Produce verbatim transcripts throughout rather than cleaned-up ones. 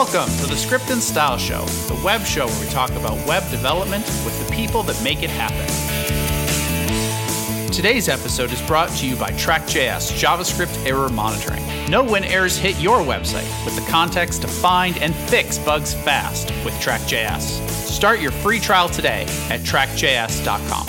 Welcome to the Script and Style Show, the web show where we talk about web development with the people that make it happen. Today's episode is brought to you by Track.js JavaScript Error Monitoring. Know when errors hit your website with the context to find and fix bugs fast with Track.js. Start your free trial today at track j s dot com.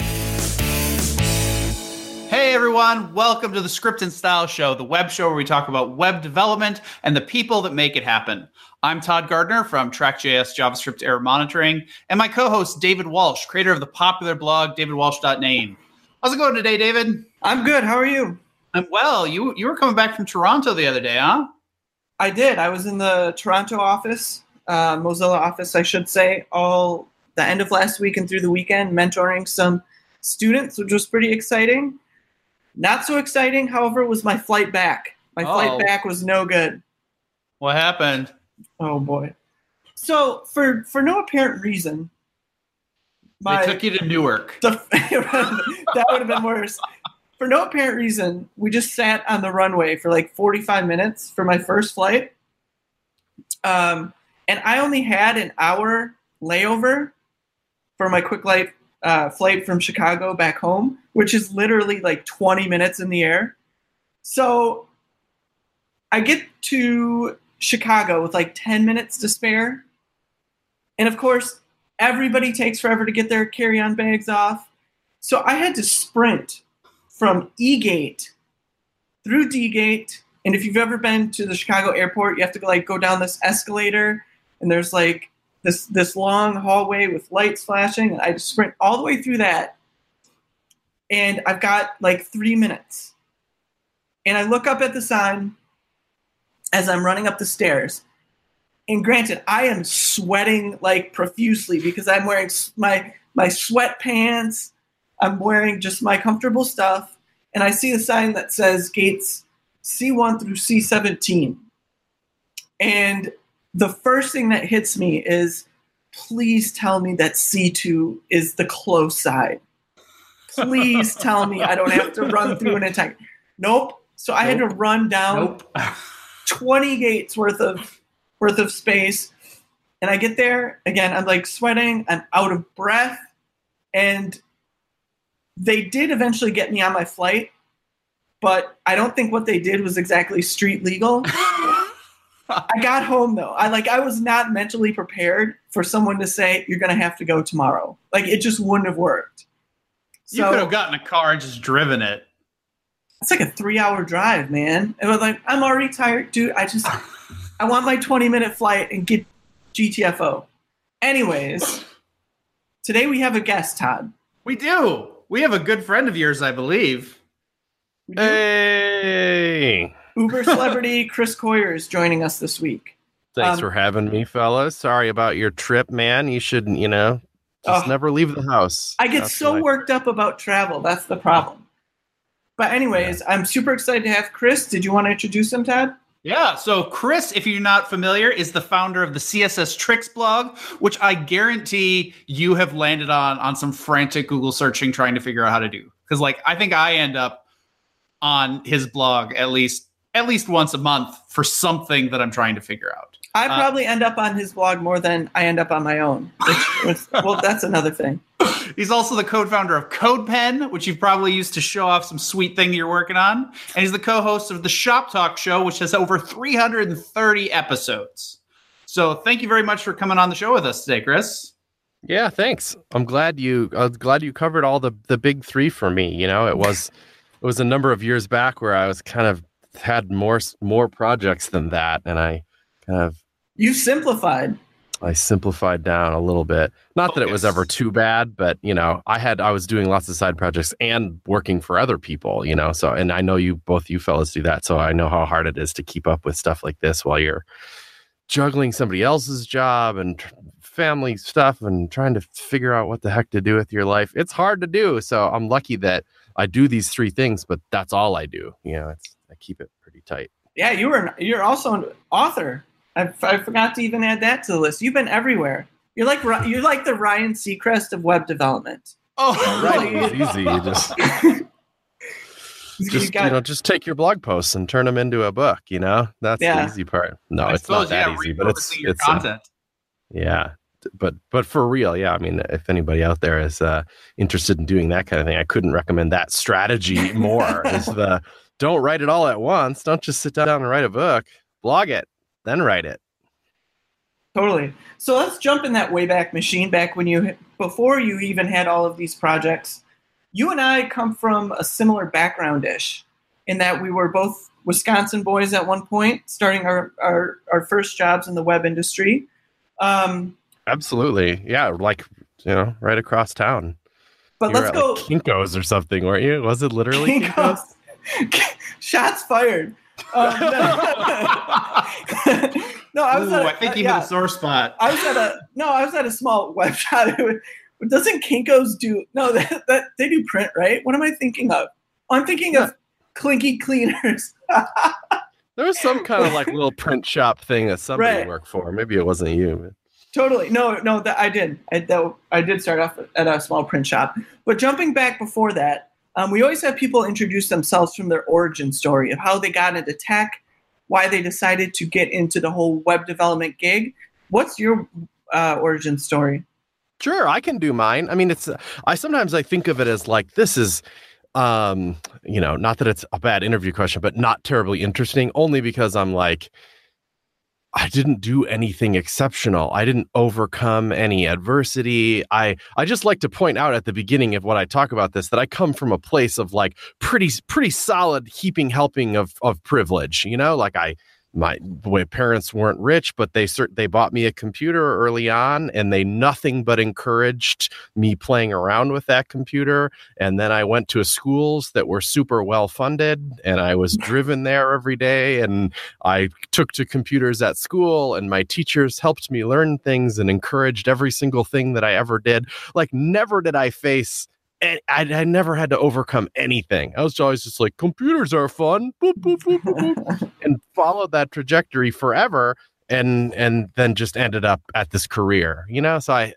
Hey everyone, welcome to the Script and Style Show, the web show where we talk about web development and the people that make it happen. I'm Todd Gardner from Track.js JavaScript Error Monitoring, and my co-host David Walsh, creator of the popular blog david walsh dot name. How's it going today, David? I'm good. How are you? I'm well. You you were coming back from Toronto the other day, huh? I did. I was in the Toronto office, uh, Mozilla office, I should say, all the end of last week and through the weekend, mentoring some students, which was pretty exciting. Not so exciting, however, was my flight back. My Oh. flight back was no good. What happened? Oh, boy. So, for, for no apparent reason, my, They took you to Newark. the, that would have been worse. For no apparent reason, we just sat on the runway for like forty-five minutes for my first flight. Um, and I only had an hour layover for my quick light uh, flight from Chicago back home, which is literally like twenty minutes in the air. So I get to Chicago with like ten minutes to spare. And of course, everybody takes forever to get their carry-on bags off. So I had to sprint from E-Gate through D-Gate. And if you've ever been to the Chicago airport, you have to go, like go down this escalator, and there's like this this long hallway with lights flashing. And I just sprint all the way through that. And I've got like three minutes. And I look up at the sign as I'm running up the stairs. And granted, I am sweating like profusely because I'm wearing my my sweatpants. I'm wearing just my comfortable stuff. And I see a sign that says gates C one through C seventeen. And the first thing that hits me is, please tell me that C two is the close side. Please tell me I don't have to run through an entire... Nope. So I nope. had to run down Nope. twenty gates worth of worth of space. And I get there, again, I'm like sweating, I'm out of breath. And they did eventually get me on my flight, but I don't think what they did was exactly street legal. I got home though. I like I was not mentally prepared for someone to say you're gonna have to go tomorrow. Like it just wouldn't have worked. You So, could have gotten a car and just driven it. it's like a three-hour drive, man. And I was like, I'm already tired, dude. I just I want my twenty-minute flight and get G T F O. Anyways, today we have a guest, Todd. We do. We have a good friend of yours, I believe. We do. Hey! Uber celebrity Chris Coyier is joining us this week. Thanks Um, for having me, fellas. Sorry about your trip, man. You shouldn't, you know, just Oh. never leave the house. I get That's so my- worked up about travel. That's the problem. But anyways, I'm super excited to have Chris. Did you want to introduce him, Todd? Yeah, so Chris, if you're not familiar, is the founder of the C S S Tricks blog, which I guarantee you have landed on on some frantic Google searching trying to figure out how to do. Because like I think I end up on his blog at least at least once a month for something that I'm trying to figure out. I Uh, probably end up on his blog more than I end up on my own. Which was, well, that's another thing. He's also the co-founder of CodePen, which you've probably used to show off some sweet thing you're working on. And he's the co-host of the Shop Talk Show, which has over three hundred thirty episodes. So thank you very much for coming on the show with us today, Chris. Yeah, thanks. I'm glad you. I'm glad you covered all the the big three for me. You know, it was it was a number of years back where I was kind of had more more projects than that, and I kind of You've simplified. I simplified down a little bit. Not that it was Focus. ever too bad, but you know, I had I was doing lots of side projects and working for other people, you know. So, and I know you both you fellas do that, so I know how hard it is to keep up with stuff like this while you're juggling somebody else's job and tr- family stuff and trying to figure out what the heck to do with your life. It's hard to do. So I'm lucky that I do these three things, but that's all I do. You know, it's I keep it pretty tight. Yeah, you were. You're also an author. I, I forgot to even add that to the list. You've been everywhere. You're like Ry- you're like the Ryan Seacrest of web development. Oh, Right, it's easy. You just Just got, you know, just take your blog posts and turn them into a book. You know, that's Yeah. the easy part. No, I it's suppose, not that yeah, easy, but it's repurposing your it's uh, content. yeah. But but for real, yeah. I mean, if anybody out there is uh, interested in doing that kind of thing, I couldn't recommend that strategy more. Is the don't write it all at once. Don't just sit down and write a book. Blog it, then write it. Totally. So let's jump in that Wayback Machine back when you, before you even had all of these projects. You and I come from a similar background-ish in that we were both Wisconsin boys at one point, starting our, our, our first jobs in the web industry. Um, Absolutely. Yeah, like, you know, right across town. but You let's were at, go. like, Kinko's or something, weren't you? Was it literally Kinko's? Kinko's. Shots fired. Um, no, no, I was Ooh, at a, I think uh, you yeah. hit a sore spot. I was at a no, I was at a small web shop. Doesn't Kinko's do no? That, that they do print, right? What am I thinking of? Oh, I'm thinking Yeah. of Clinky Cleaners. There was some kind of like little print shop thing that somebody Right. worked for. Maybe it wasn't you. But... Totally, no, no, that I did. I, that, I did start off at a small print shop. But jumping back before that, um, we always have people introduce themselves from their origin story of how they got into tech, why they decided to get into the whole web development gig. What's your uh, origin story? Sure, I can do mine. I mean, it's I sometimes I think of it as like this is um, you know, not that it's a bad interview question, but not terribly interesting, only because I'm like I didn't do anything exceptional. I didn't overcome any adversity. I I just like to point out at the beginning of what I talk about this that I come from a place of like pretty pretty solid heaping helping of of privilege, you know, like I my my parents weren't rich, but they cert- they bought me a computer early on, and they nothing but encouraged me playing around with that computer. And then I went to schools that were super well funded, and I was driven there every day. And I took to computers at school, and my teachers helped me learn things and encouraged every single thing that I ever did. Like never did I face. And I, I never had to overcome anything. I was always just like, computers are fun, boop, boop, boop, boop, boop, and followed that trajectory forever, and and then just ended up at this career, you know. So I,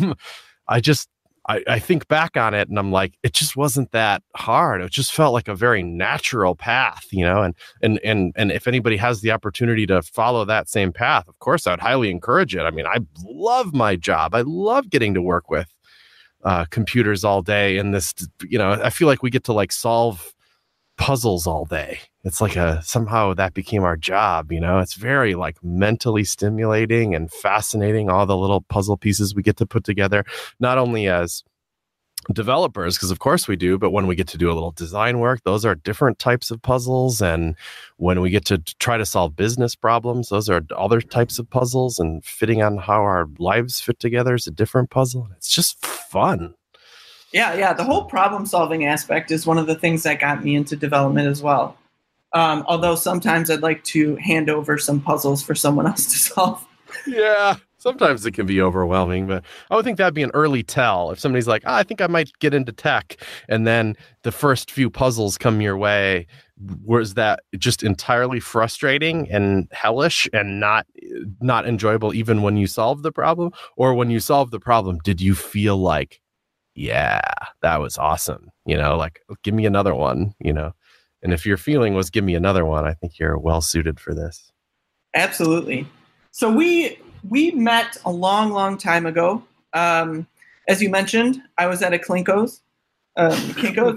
I just I, I think back on it, and I'm like, it just wasn't that hard. It just felt like a very natural path, you know. And and and and if anybody has the opportunity to follow that same path, of course, I'd highly encourage it. I mean, I love my job. I love getting to work with Uh, computers all day, and this, you know, I feel like we get to like solve puzzles all day. It's like a somehow that became our job, you know. It's very like mentally stimulating and fascinating, all the little puzzle pieces we get to put together, not only as developers, because of course we do, but when we get to do a little design work, those are different types of puzzles. And when we get to try to solve business problems, those are other types of puzzles, and fitting on how our lives fit together is a different puzzle. It's just fun. Yeah, yeah. The whole problem solving aspect is one of the things that got me into development as well. Um, although sometimes I'd like to hand over some puzzles for someone else to solve. Yeah. Sometimes it can be overwhelming, but I would think that'd be an early tell. If somebody's like, oh, I think I might get into tech, and then the first few puzzles come your way, was that just entirely frustrating and hellish and not not enjoyable even when you solve the problem? Or when you solve the problem, did you feel like, yeah, that was awesome? You know, like, give me another one, you know? And if your feeling was, give me another one, I think you're well suited for this. Absolutely. So we... We met a long, long time ago. Um, as you mentioned, I was at a Kinko's. Um, Kinko's.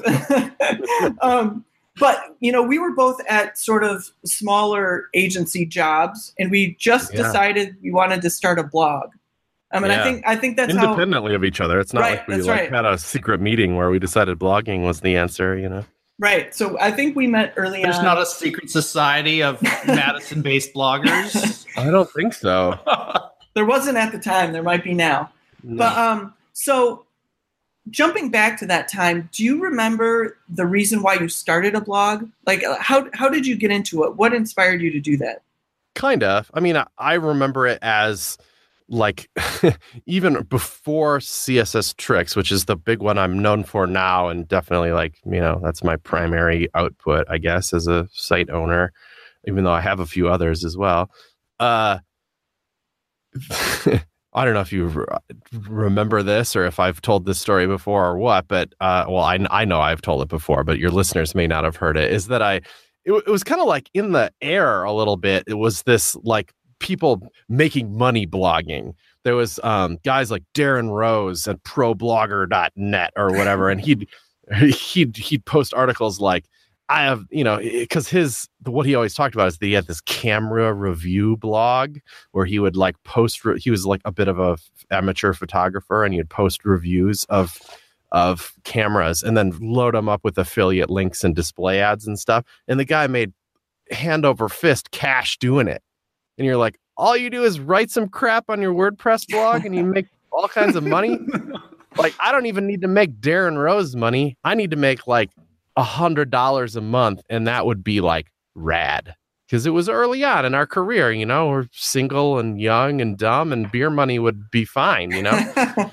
um, but, you know, we were both at sort of smaller agency jobs, and we just Yeah. decided we wanted to start a blog. I mean, Yeah. I think I think that's Independently how, of each other. It's not Right, like we that's like right. had a secret meeting where we decided blogging was the answer, you know? right. So I think we met early There's on. not a secret society of Madison-based bloggers. I don't think so. There wasn't at the time. There might be now. But um, so jumping back to that time, do you remember the reason why you started a blog? Like, uh, how how did you get into it? What inspired you to do that? Kind of. I mean, I, I remember it as like even before C S S Tricks, which is the big one I'm known for now, and definitely like, you know, that's my primary output, I guess, as a site owner, even though I have a few others as well. Uh, I don't know if you re- remember this or if I've told this story before or what, but uh, well, I, I know I've told it before, but your listeners may not have heard it, is that I, it, it was kind of like in the air a little bit. It was this like people making money blogging. There was um, guys like Darren Rose at pro blogger dot net or whatever, and he'd, he'd, he'd post articles like, I have, you know, because his, what he always talked about is that he had this camera review blog where he would like post, re- he was like a bit of a f- amateur photographer, and he'd post reviews of, of cameras and then load them up with affiliate links and display ads and stuff. And the guy made hand over fist cash doing it. And you're like, all you do is write some crap on your WordPress blog and you make all kinds of money. Like, I don't even need to make Darren Rose money. I need to make like a hundred dollars a month, and that would be like rad, because it was early on in our career. You know, we're single and young and dumb, and beer money would be fine. You know,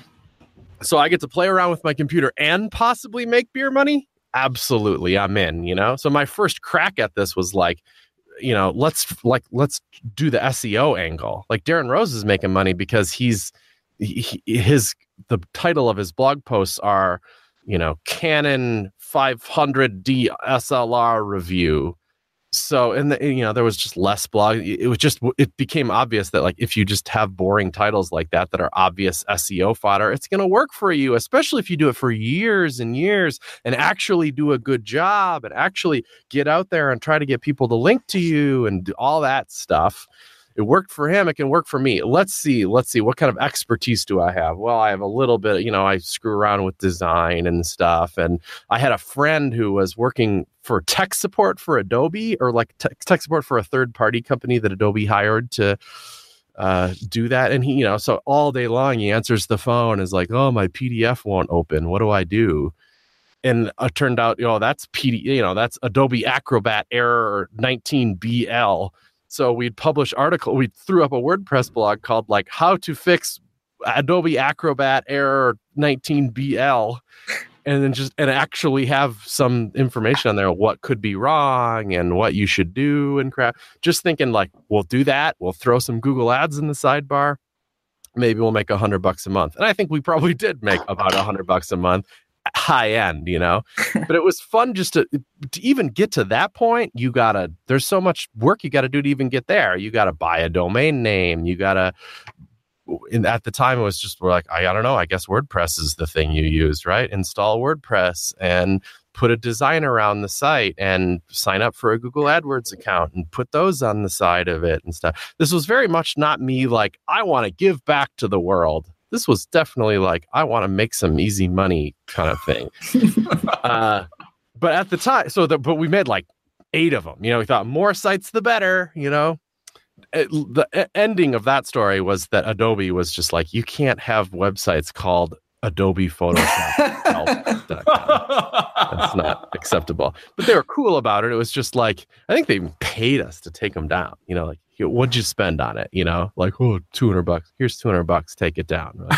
so I get to play around with my computer and possibly make beer money. Absolutely, I'm in. You know, so my first crack at this was like, you know, let's like let's do the S E O angle. Like Darren Rose is making money because he's he, his the title of his blog posts are, you know, Canon five hundred D S L R review. So, and the, you know, there was just less blog. It was just, it became obvious that like, if you just have boring titles like that, that are obvious S E O fodder, it's going to work for you, especially if you do it for years and years and actually do a good job and actually get out there and try to get people to link to you and do all that stuff. It worked for him. It can work for me. Let's see. Let's see. What kind of expertise do I have? Well, I have a little bit, you know, I screw around with design and stuff. And I had a friend who was working for tech support for Adobe, or like tech, tech support for a third party company that Adobe hired to uh, do that. And he, you know, so all day long he answers the phone, is like, oh, my P D F won't open. What do I do? And it turned out, you know, that's P D, you know, that's Adobe Acrobat error nineteen B L. So we'd publish article. We threw up a WordPress blog called like how to fix Adobe Acrobat error nineteen B L, and then just and actually have some information on there what could be wrong and what you should do and crap. Just thinking like, we'll do that. We'll throw some Google ads in the sidebar. Maybe we'll make a hundred bucks a month. And I think we probably did make about a hundred bucks a month. High end, you know, but it was fun just to, to even get to that point. You gotta, there's so much work you gotta do to even get there. You gotta buy a domain name. You gotta, and at the time it was just, we're like, I, I don't know, I guess WordPress is the thing you use, right? Install WordPress and put a design around the site and sign up for a Google AdWords account and put those on the side of it and stuff. This was very much not me like, I want to give back to the world. This was definitely like, I want to make some easy money kind of thing. uh, but at the time, so the, but we made like eight of them. You know, we thought more sites, the better, you know. It, the ending of that story was that Adobe was just like, you can't have websites called Adobe Photoshop. That's not acceptable. But they were cool about it. It was just like, I think they even paid us to take them down. You know, like, what'd you spend on it? You know, like, oh, two hundred bucks. Here's two hundred bucks. Take it down. Like,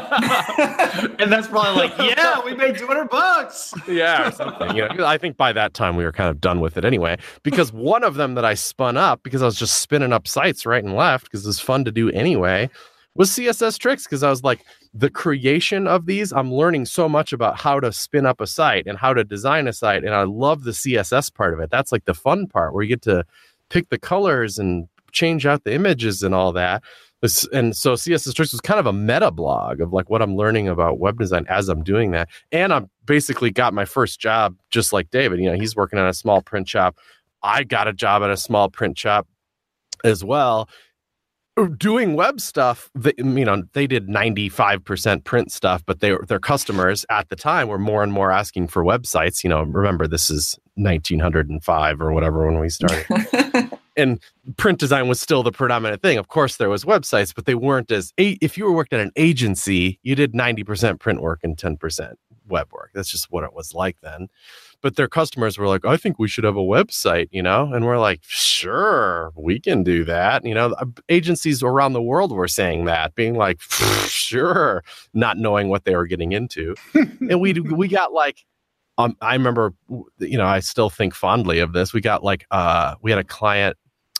okay. And that's probably like, yeah, we made two hundred bucks. Yeah, or something. You know, I think by that time we were kind of done with it anyway, because one of them that I spun up, because I was just spinning up sites right and left, because it was fun to do anyway, was C S S Tricks. Because I was like, the creation of these, I'm learning so much about how to spin up a site and how to design a site. And I love the C S S part of it. That's like the fun part where you get to pick the colors and change out the images and all that. And so C S S Tricks was kind of a meta blog of like what I'm learning about web design as I'm doing that. And I basically got my first job just like David. You know, he's working on a small print shop. I got a job at a small print shop as well. Doing web stuff, they, you know, they did ninety-five percent print stuff, but they, their customers at the time were more and more asking for websites. You know, remember, this is nineteen oh five or whatever when we started. And print design was still the predominant thing. Of course, there was websites, but they weren't as, if you were working at an agency, you did ninety percent print work and ten percent web work. That's just what it was like then. But their customers were like, I think we should have a website, you know? And we're like, sure, we can do that. You know, agencies around the world were saying that, being like, sure, not knowing what they were getting into. And we we got like, um, I remember, you know, I still think fondly of this. We got like, uh, we had a client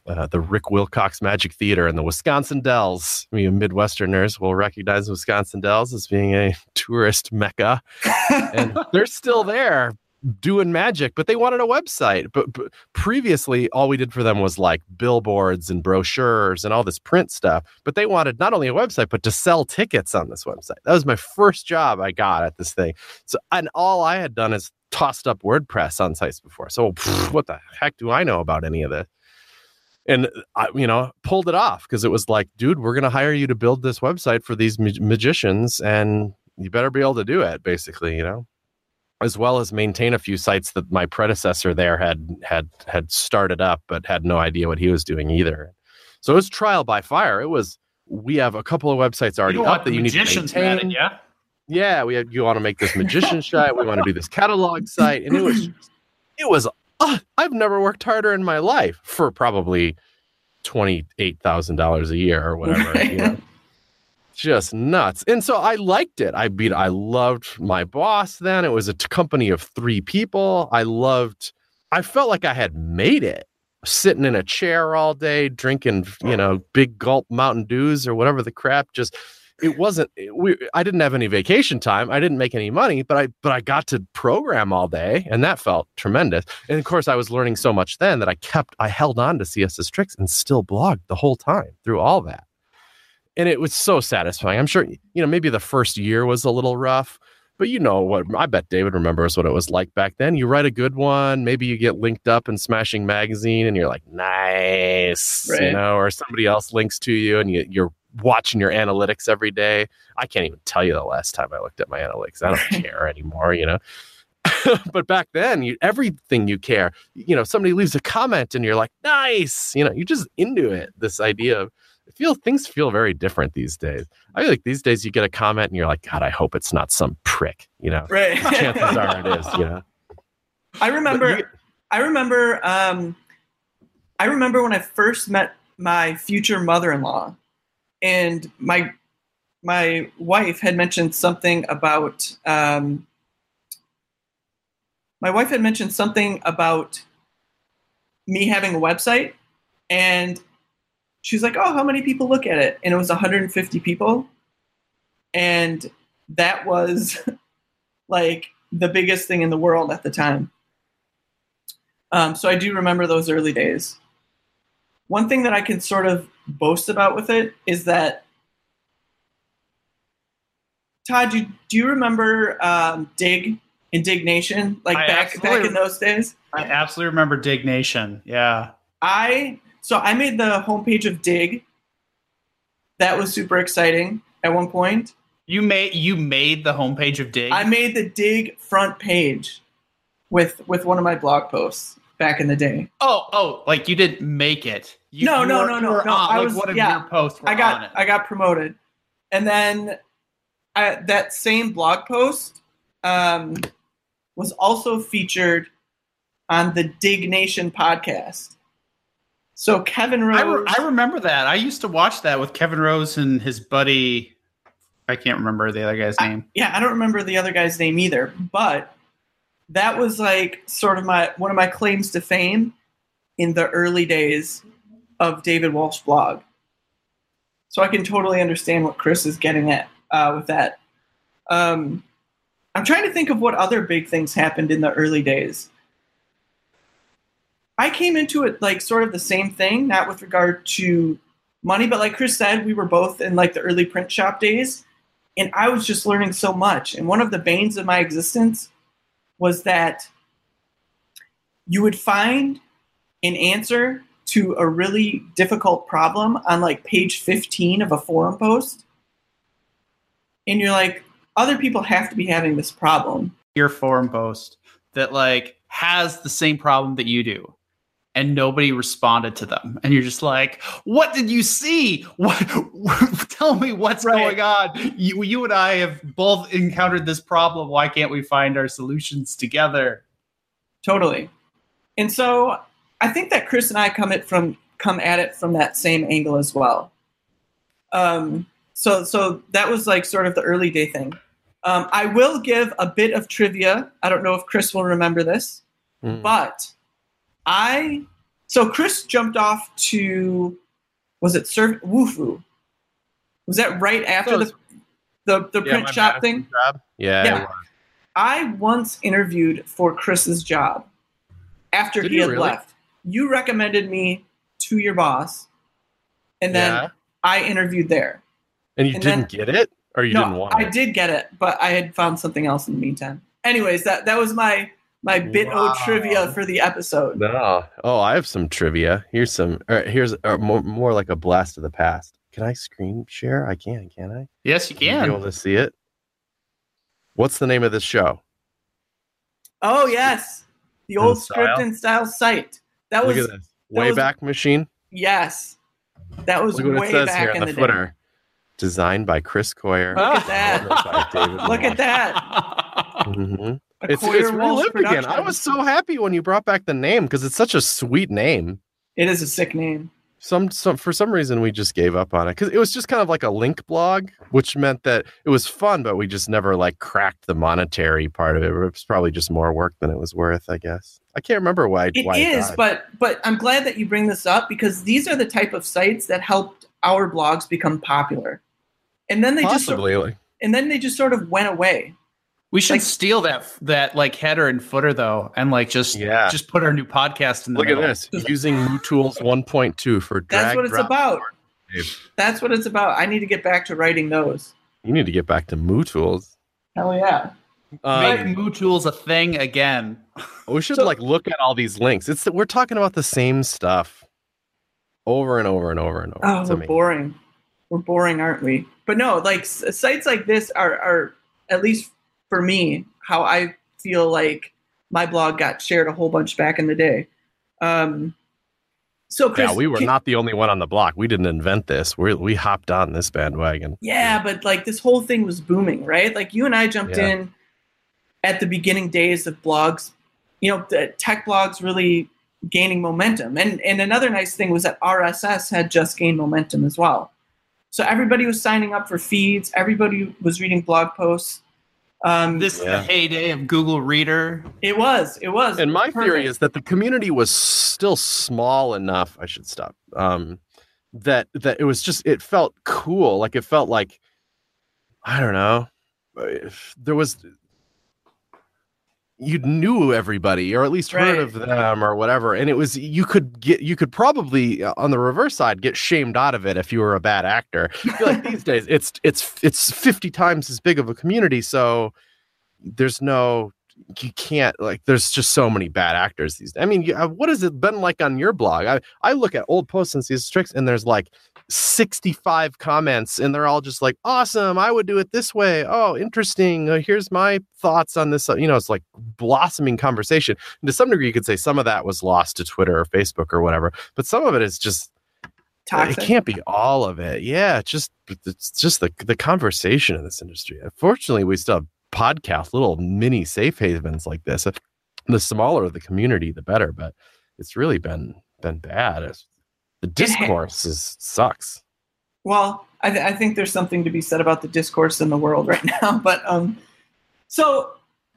uh, the Rick Wilcox Magic Theater in the Wisconsin Dells. We Midwesterners will recognize Wisconsin Dells as being a tourist mecca, and they're still there doing magic, but they wanted a website. But, but previously, all we did for them was like billboards and brochures and all this print stuff. But they wanted not only a website, but to sell tickets on this website. That was my first job I got at this thing. So, and all I had done is tossed up WordPress on sites before. So pff, what the heck do I know about any of this? And I, you know, pulled it off because it was like, dude, we're going to hire you to build this website for these ma- magicians, and you better be able to do it, basically, you know, as well as maintain a few sites that my predecessor there had had had started up, but had no idea what he was doing either. So it was trial by fire. It was, we have a couple of websites already up that you need to maintain. At, yeah. Yeah, we had, you want to make this magician site. We want to do this catalog site. And it was, it was, uh, I've never worked harder in my life for probably twenty-eight thousand dollars a year or whatever. You know? Just nuts. And so I liked it. I beat, I loved my boss then. It was a t- company of three people. I loved, I felt like I had made it, sitting in a chair all day, drinking, you know, big gulp Mountain Dews or whatever the crap. Just, it wasn't, it, we, I didn't have any vacation time. I didn't make any money, but I, but I got to program all day, and that felt tremendous. And of course I was learning so much then that I kept, I held on to C S S Tricks and still blogged the whole time through all that. And it was so satisfying. I'm sure, you know, maybe the first year was a little rough, but you know what, I bet David remembers what it was like back then. You write a good one, maybe you get linked up in Smashing Magazine and you're like, nice, right. You know, or somebody else links to you and you, you're watching your analytics every day. I can't even tell you the last time I looked at my analytics. I don't care anymore, you know. But back then, you, everything you care, you know, somebody leaves a comment and you're like, nice, you know, you're just into it. This idea of, I feel things feel very different these days. I feel like these days you get a comment and you're like, God, I hope it's not some prick, you know. Right. Chances are it is, you know. I remember, you, I remember, um, I remember when I first met my future mother-in-law, and my my wife had mentioned something about um, my wife had mentioned something about me having a website, and she's like, oh, how many people look at it? And it was one hundred fifty people. And that was like the biggest thing in the world at the time. Um, so I do remember those early days. One thing that I can sort of boast about with it is that, Todd, do, do you remember um, Dig and Dig Nation? Like I back back in those days? I absolutely remember Dig Nation. Yeah. I so I made the homepage of Dig. That was super exciting at one point. You made you made the homepage of Dig? I made the Dig front page with with one of my blog posts back in the day. Oh, oh, like you didn't make it. You, no, you no, were, no, you no, were no. on, I like was one of yeah. your posts were I got on it. I got promoted, and then I, that same blog post um, was also featured on the Dig Nation podcast. So Kevin Rose, I, re- I remember that. I used to watch that with Kevin Rose and his buddy. I can't remember the other guy's name. I, yeah, I don't remember the other guy's name either, but that was like sort of my one of my claims to fame in the early days of David Walsh blog. So I can totally understand what Chris is getting at uh, with that. Um, I'm trying to think of what other big things happened in the early days. I came into it like sort of the same thing, not with regard to money, but like Chris said, we were both in like the early print shop days, and I was just learning so much. And one of the banes of my existence was that you would find an answer to a really difficult problem on like page fifteen of a forum post. And you're like, other people have to be having this problem. Your forum post that like has the same problem that you do, and nobody responded to them. And you're just like, what did you see? What? Tell me what's right. going on. You, you and I have both encountered this problem. Why can't we find our solutions together? Totally. And so I think that Chris and I come it from come at it from that same angle as well. Um, so so that was like sort of the early day thing. Um, I will give a bit of trivia. I don't know if Chris will remember this, mm. but I. So So Chris jumped off to, was it Surf Wufoo? Was that right after So the the, the Yeah, print my shop master's thing? job. Yeah, Yeah. it was. I once interviewed for Chris's job after Did he you had really? left. You recommended me to your boss, and then Yeah. I interviewed there. And you and didn't then- get it, or you no, didn't want I it? did get it, but I had found something else in the meantime. Anyways, that that was my my bit Wow. o trivia for the episode. No. Oh, I have some trivia. Here's some. Uh, here's uh, more, more like a blast of the past. Can I screen share? I can. Can I? Yes, you Will you Be can. able to see it. What's the name of this show? Oh yes, the old Style? script and style site. That Look was at this. that was- Wayback Machine. yes, that was Look what way it says back here in in the, the day. footer. Designed by Chris Coyer. Look at that. By David Look at that. Mhm. A It's, Coyer it's Walsh relived again. I production. was so happy when you brought back the name because it's such a sweet name. It is a sick name. Some, some for some reason we just gave up on it because it was just kind of like a link blog, which meant that it was fun, but we just never like cracked the monetary part of it. It was probably just more work than it was worth, I guess. I can't remember why. It why is, died. but but I'm glad that you bring this up because these are the type of sites that helped our blogs become popular, and then they just possibly. sort, like, and then they just sort of went away. We should Like- steal that that like header and footer though, and like just Yeah. just put our new podcast in the Look at middle. this. Using MooTools one point two for drag. That's what it's drop, about. save. That's what it's about. I need to get back to writing those. You need to get back to MooTools. Hell yeah! Make Um, Moo Tools a thing again. we should So- like look at all these links. It's we're talking about the same stuff over and over and over and over. Oh, It's we're amazing. boring. We're boring, aren't we? But no, like s- sites like this are, are at least for me, how I feel like my blog got shared a whole bunch back in the day. Um, so Chris, Yeah, we were can- not the only one on the block. We didn't invent this. We we hopped on this bandwagon. Yeah, but like this whole thing was booming, right? Like you and I jumped Yeah. in at the beginning days of blogs. You know, the tech blogs really gaining momentum, and and another nice thing was that R S S had just gained momentum as well. So everybody was signing up for feeds. Everybody was reading blog posts. Um, This is Yeah. the heyday of Google Reader. it was, it was. And my theory perfect. is that the community was still small enough. I should stop. Um, that that it was just it felt cool. Like it felt like I don't know. If there was you knew everybody or at least heard Right. of them or whatever, and it was you could get you could probably uh, on the reverse side get shamed out of it if you were a bad actor. I feel like these days it's it's it's fifty times as big of a community, so there's no you can't like there's just so many bad actors these days. I mean, you, uh, what has it been like on your blog? I I look at old posts and see these tricks, and there's like sixty-five comments, and they're all just like, "Awesome! I would do it this way. Oh, interesting. Uh, here's my thoughts on this." Uh, You know, it's like blossoming conversation. And to some degree, you could say some of that was lost to Twitter or Facebook or whatever, but some of it is just Toxic. it can't be all of it. Yeah, it's just it's just the the conversation in this industry. Unfortunately, we still have podcasts, little mini safe havens like this. The smaller the community, the better. But it's really been been bad. It's, the discourse is sucks. Well, I, th- I think there's something to be said about the discourse in the world right now. But um, so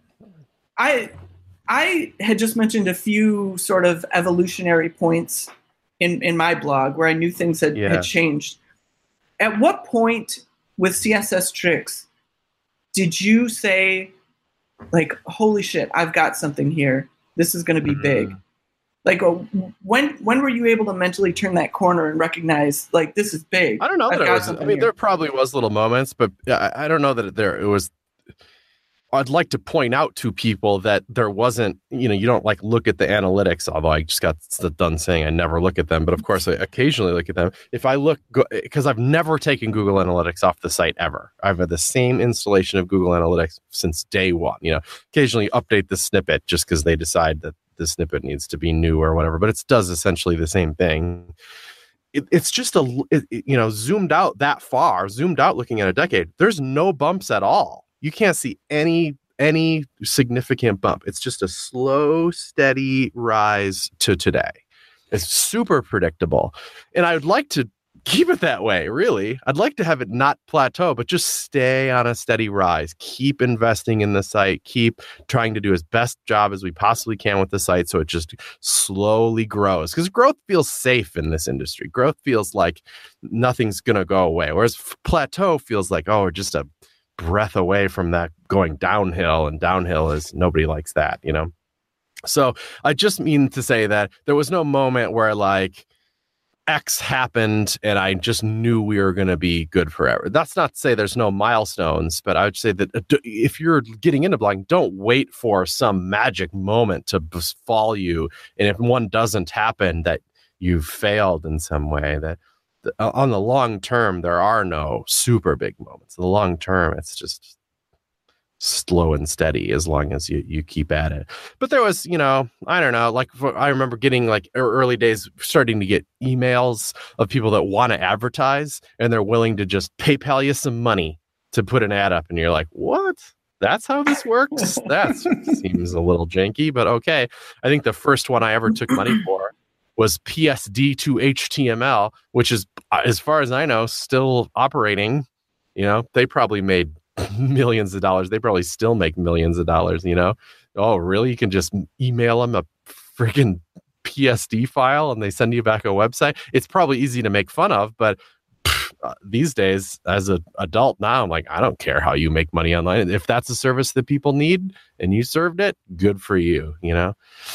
I I had just mentioned a few sort of evolutionary points in in my blog where I knew things had, Yeah. had changed. At what point with C S S Tricks did you say, like, holy shit, I've got something here. This is going to be big. Mhm. Like, uh, when when were you able to mentally turn that corner and recognize, like, this is big? I don't know I've that it got was. I something mean, here. there probably was little moments, but I, I don't know that there it was. I'd like to point out to people that there wasn't, you know, you don't like look at the analytics, although I just got done saying I never look at them. But of course, I occasionally look at them. If I look, because I've never taken Google Analytics off the site ever. I've had the same installation of Google Analytics since day one. You know, occasionally update the snippet just because they decide that the snippet needs to be new or whatever, but it does essentially the same thing. It, it's just a, it, it, you know, zoomed out that far, zoomed out looking at a decade, there's no bumps at all. You can't see any any significant bump. It's just a slow, steady rise to today. It's super predictable. And I would like to keep it that way, really. I'd like to have it not plateau, but just stay on a steady rise. Keep investing in the site. Keep trying to do as best job as we possibly can with the site so it just slowly grows. Because growth feels safe in this industry. Growth feels like nothing's going to go away. Whereas plateau feels like, oh, we're just a breath away from that going downhill. And downhill is, nobody likes that, you know? So I just mean to say that there was no moment where like, X happened and I just knew we were going to be good forever. That's not to say there's no milestones, but I would say that if you're getting into blogging, don't wait for some magic moment to befall you. And if one doesn't happen, that you've failed in some way. That on the long term, there are no super big moments. In the long term, it's just slow and steady as long as you, you keep at it. But there was, you know, I don't know, like I remember getting like early days starting to get emails of people that want to advertise and they're willing to just PayPal you some money to put an ad up. And you're like, what? That's how this works? That seems a little janky, but okay. I think the first one I ever took money for was P S D to H T M L, which is, as far as I know, still operating. You know, they probably made millions of dollars. They probably still make millions of dollars, you know? Oh, really? You can just email them a freaking P S D file and they send you back a website. It's probably easy to make fun of, but pff, uh, these days, as an adult now, I'm like, I don't care how you make money online. If that's a service that people need and you served it, good for you, you know?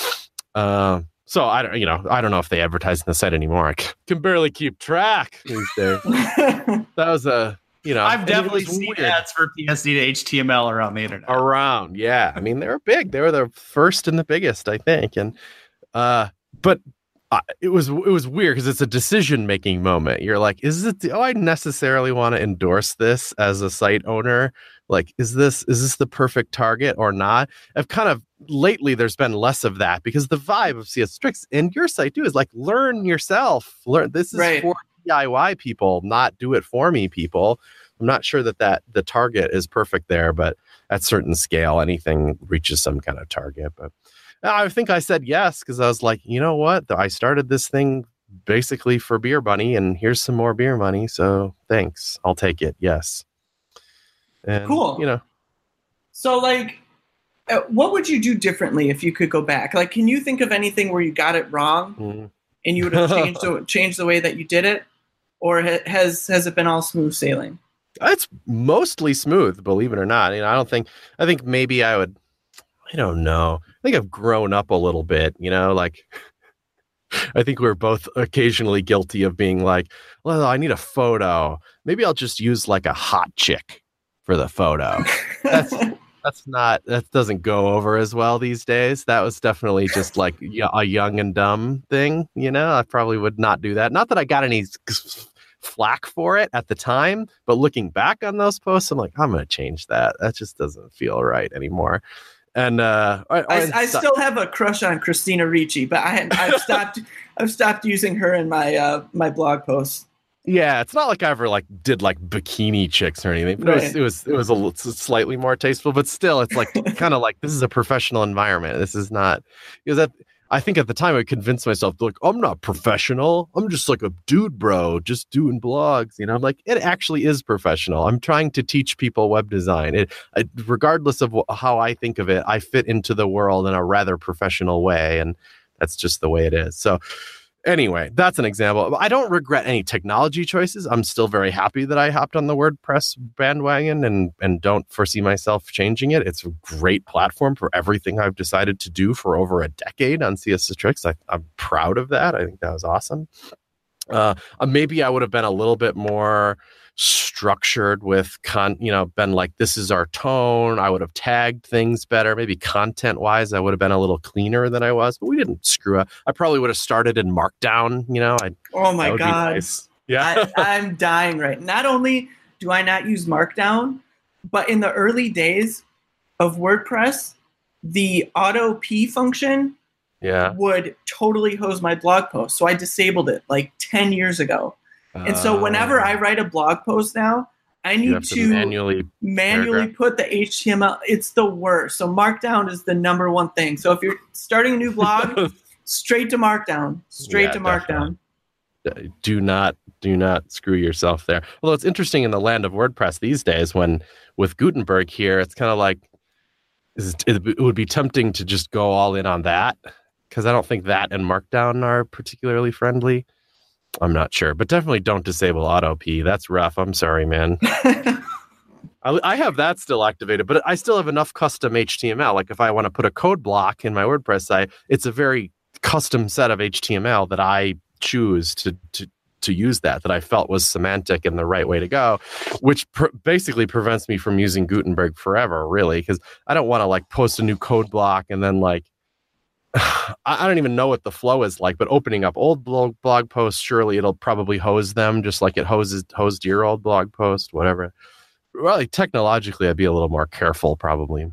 Uh, so I don't, you know, I don't know if they advertise on the site anymore. I can barely keep track these days. That was a You know, I've definitely seen weird. ads for P S D to H T M L around the internet. Around, yeah. I mean, they were big. They were the first and the biggest, I think. And uh, but uh, it was it was weird because it's a decision making moment. You're like, is it? Do I necessarily want to endorse this as a site owner? Like, is this is this the perfect target or not? I've kind of lately there's been less of that because the vibe of C S S Tricks and your site too is like learn yourself. Learn this is right. for D I Y people, not do it for me people. I'm not sure that, that the target is perfect there, but at certain scale, anything reaches some kind of target. But I think I said yes because I was like, you know what? I started this thing basically for beer money, and here's some more beer money. So thanks, I'll take it. Yes. And, cool. You know. So like, uh, what would you do differently if you could go back? Like, can you think of anything where you got it wrong mm. and you would have changed the, changed the way that you did it, or ha- has has it been all smooth sailing? It's mostly smooth, believe it or not. You know, I don't think, I think maybe I would, I don't know. I think I've grown up a little bit, you know, like, I think we're both occasionally guilty of being like, well, I need a photo. Maybe I'll just use like a hot chick for the photo. That's, that's not, that doesn't go over as well these days. That was definitely just like a young and dumb thing. You know, I probably would not do that. Not that I got any flack for it at the time, but looking back on those posts, I'm like, I'm going to change that. That just doesn't feel right anymore. And uh, I, I, I still have a crush on Christina Ricci, but I, I've stopped. I've stopped using her in my uh, my blog posts. Yeah, it's not like I ever like did like bikini chicks or anything. But right. it, was, it was it was a little, slightly more tasteful, but still, it's like kind of like this is a professional environment. This is not because that. I think at the time I convinced myself, like, I'm not professional. I'm just like a dude, bro, just doing blogs. You know, I'm like, it actually is professional. I'm trying to teach people web design. It, it, regardless of wh- how I think of it, I fit into the world in a rather professional way. And that's just the way it is. So anyway, that's an example. I don't regret any technology choices. I'm still very happy that I hopped on the WordPress bandwagon and, and don't foresee myself changing it. It's a great platform for everything I've decided to do for over a decade on C S S Tricks. I, I'm proud of that. I think that was awesome. Uh, maybe I would have been a little bit more structured with con, you know, been like, this is our tone. I would have tagged things better. Maybe content wise, I would have been a little cleaner than I was, but we didn't screw up. I probably would have started in Markdown, you know. I, oh my God. Nice. Yeah. I, I'm dying right. Not only do I not use Markdown, but in the early days of WordPress, the auto P function yeah. would totally hose my blog post. So I disabled it like ten years ago. And so whenever I write a blog post now, I need to, to manually manually put the H T M L. It's the worst. So Markdown is the number one thing. So if you're starting a new blog, straight to Markdown. Straight yeah, to Markdown. Definitely. do not do not screw yourself there. Although it's interesting in the land of WordPress these days, when with Gutenberg here, it's kind of like it would be tempting to just go all in on that, because I don't think that and Markdown are particularly friendly. I'm not sure, but definitely don't disable AutoP. That's rough. I'm sorry, man. I, I have that still activated, but I still have enough custom H T M L. Like if I want to put a code block in my WordPress site, it's a very custom set of H T M L that I choose to to to use that that I felt was semantic and the right way to go, which pr- basically prevents me from using Gutenberg forever, really, because I don't want to like post a new code block and then like I, I don't even know what the flow is like, but opening up old blog blog posts, surely it'll probably hose them just like it hoses hosed your old blog post, whatever. Well, like, technologically, I'd be a little more careful, probably.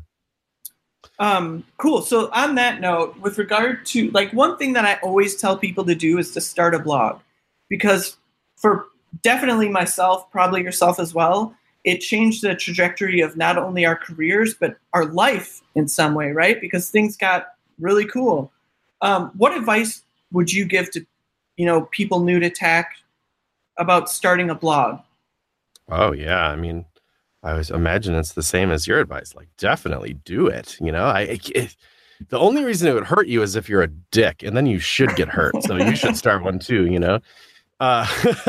Um, cool. So on that note, with regard to, like, one thing that I always tell people to do is to start a blog, because for definitely myself, probably yourself as well, it changed the trajectory of not only our careers, but our life in some way, right? Because things got really cool. Um, what advice would you give to, you know, people new to tech about starting a blog? Oh, yeah. I mean, I was imagine it's the same as your advice. Like, definitely do it. You know, I it, the only reason it would hurt you is if you're a dick, and then you should get hurt. So you should start one too. You know, uh,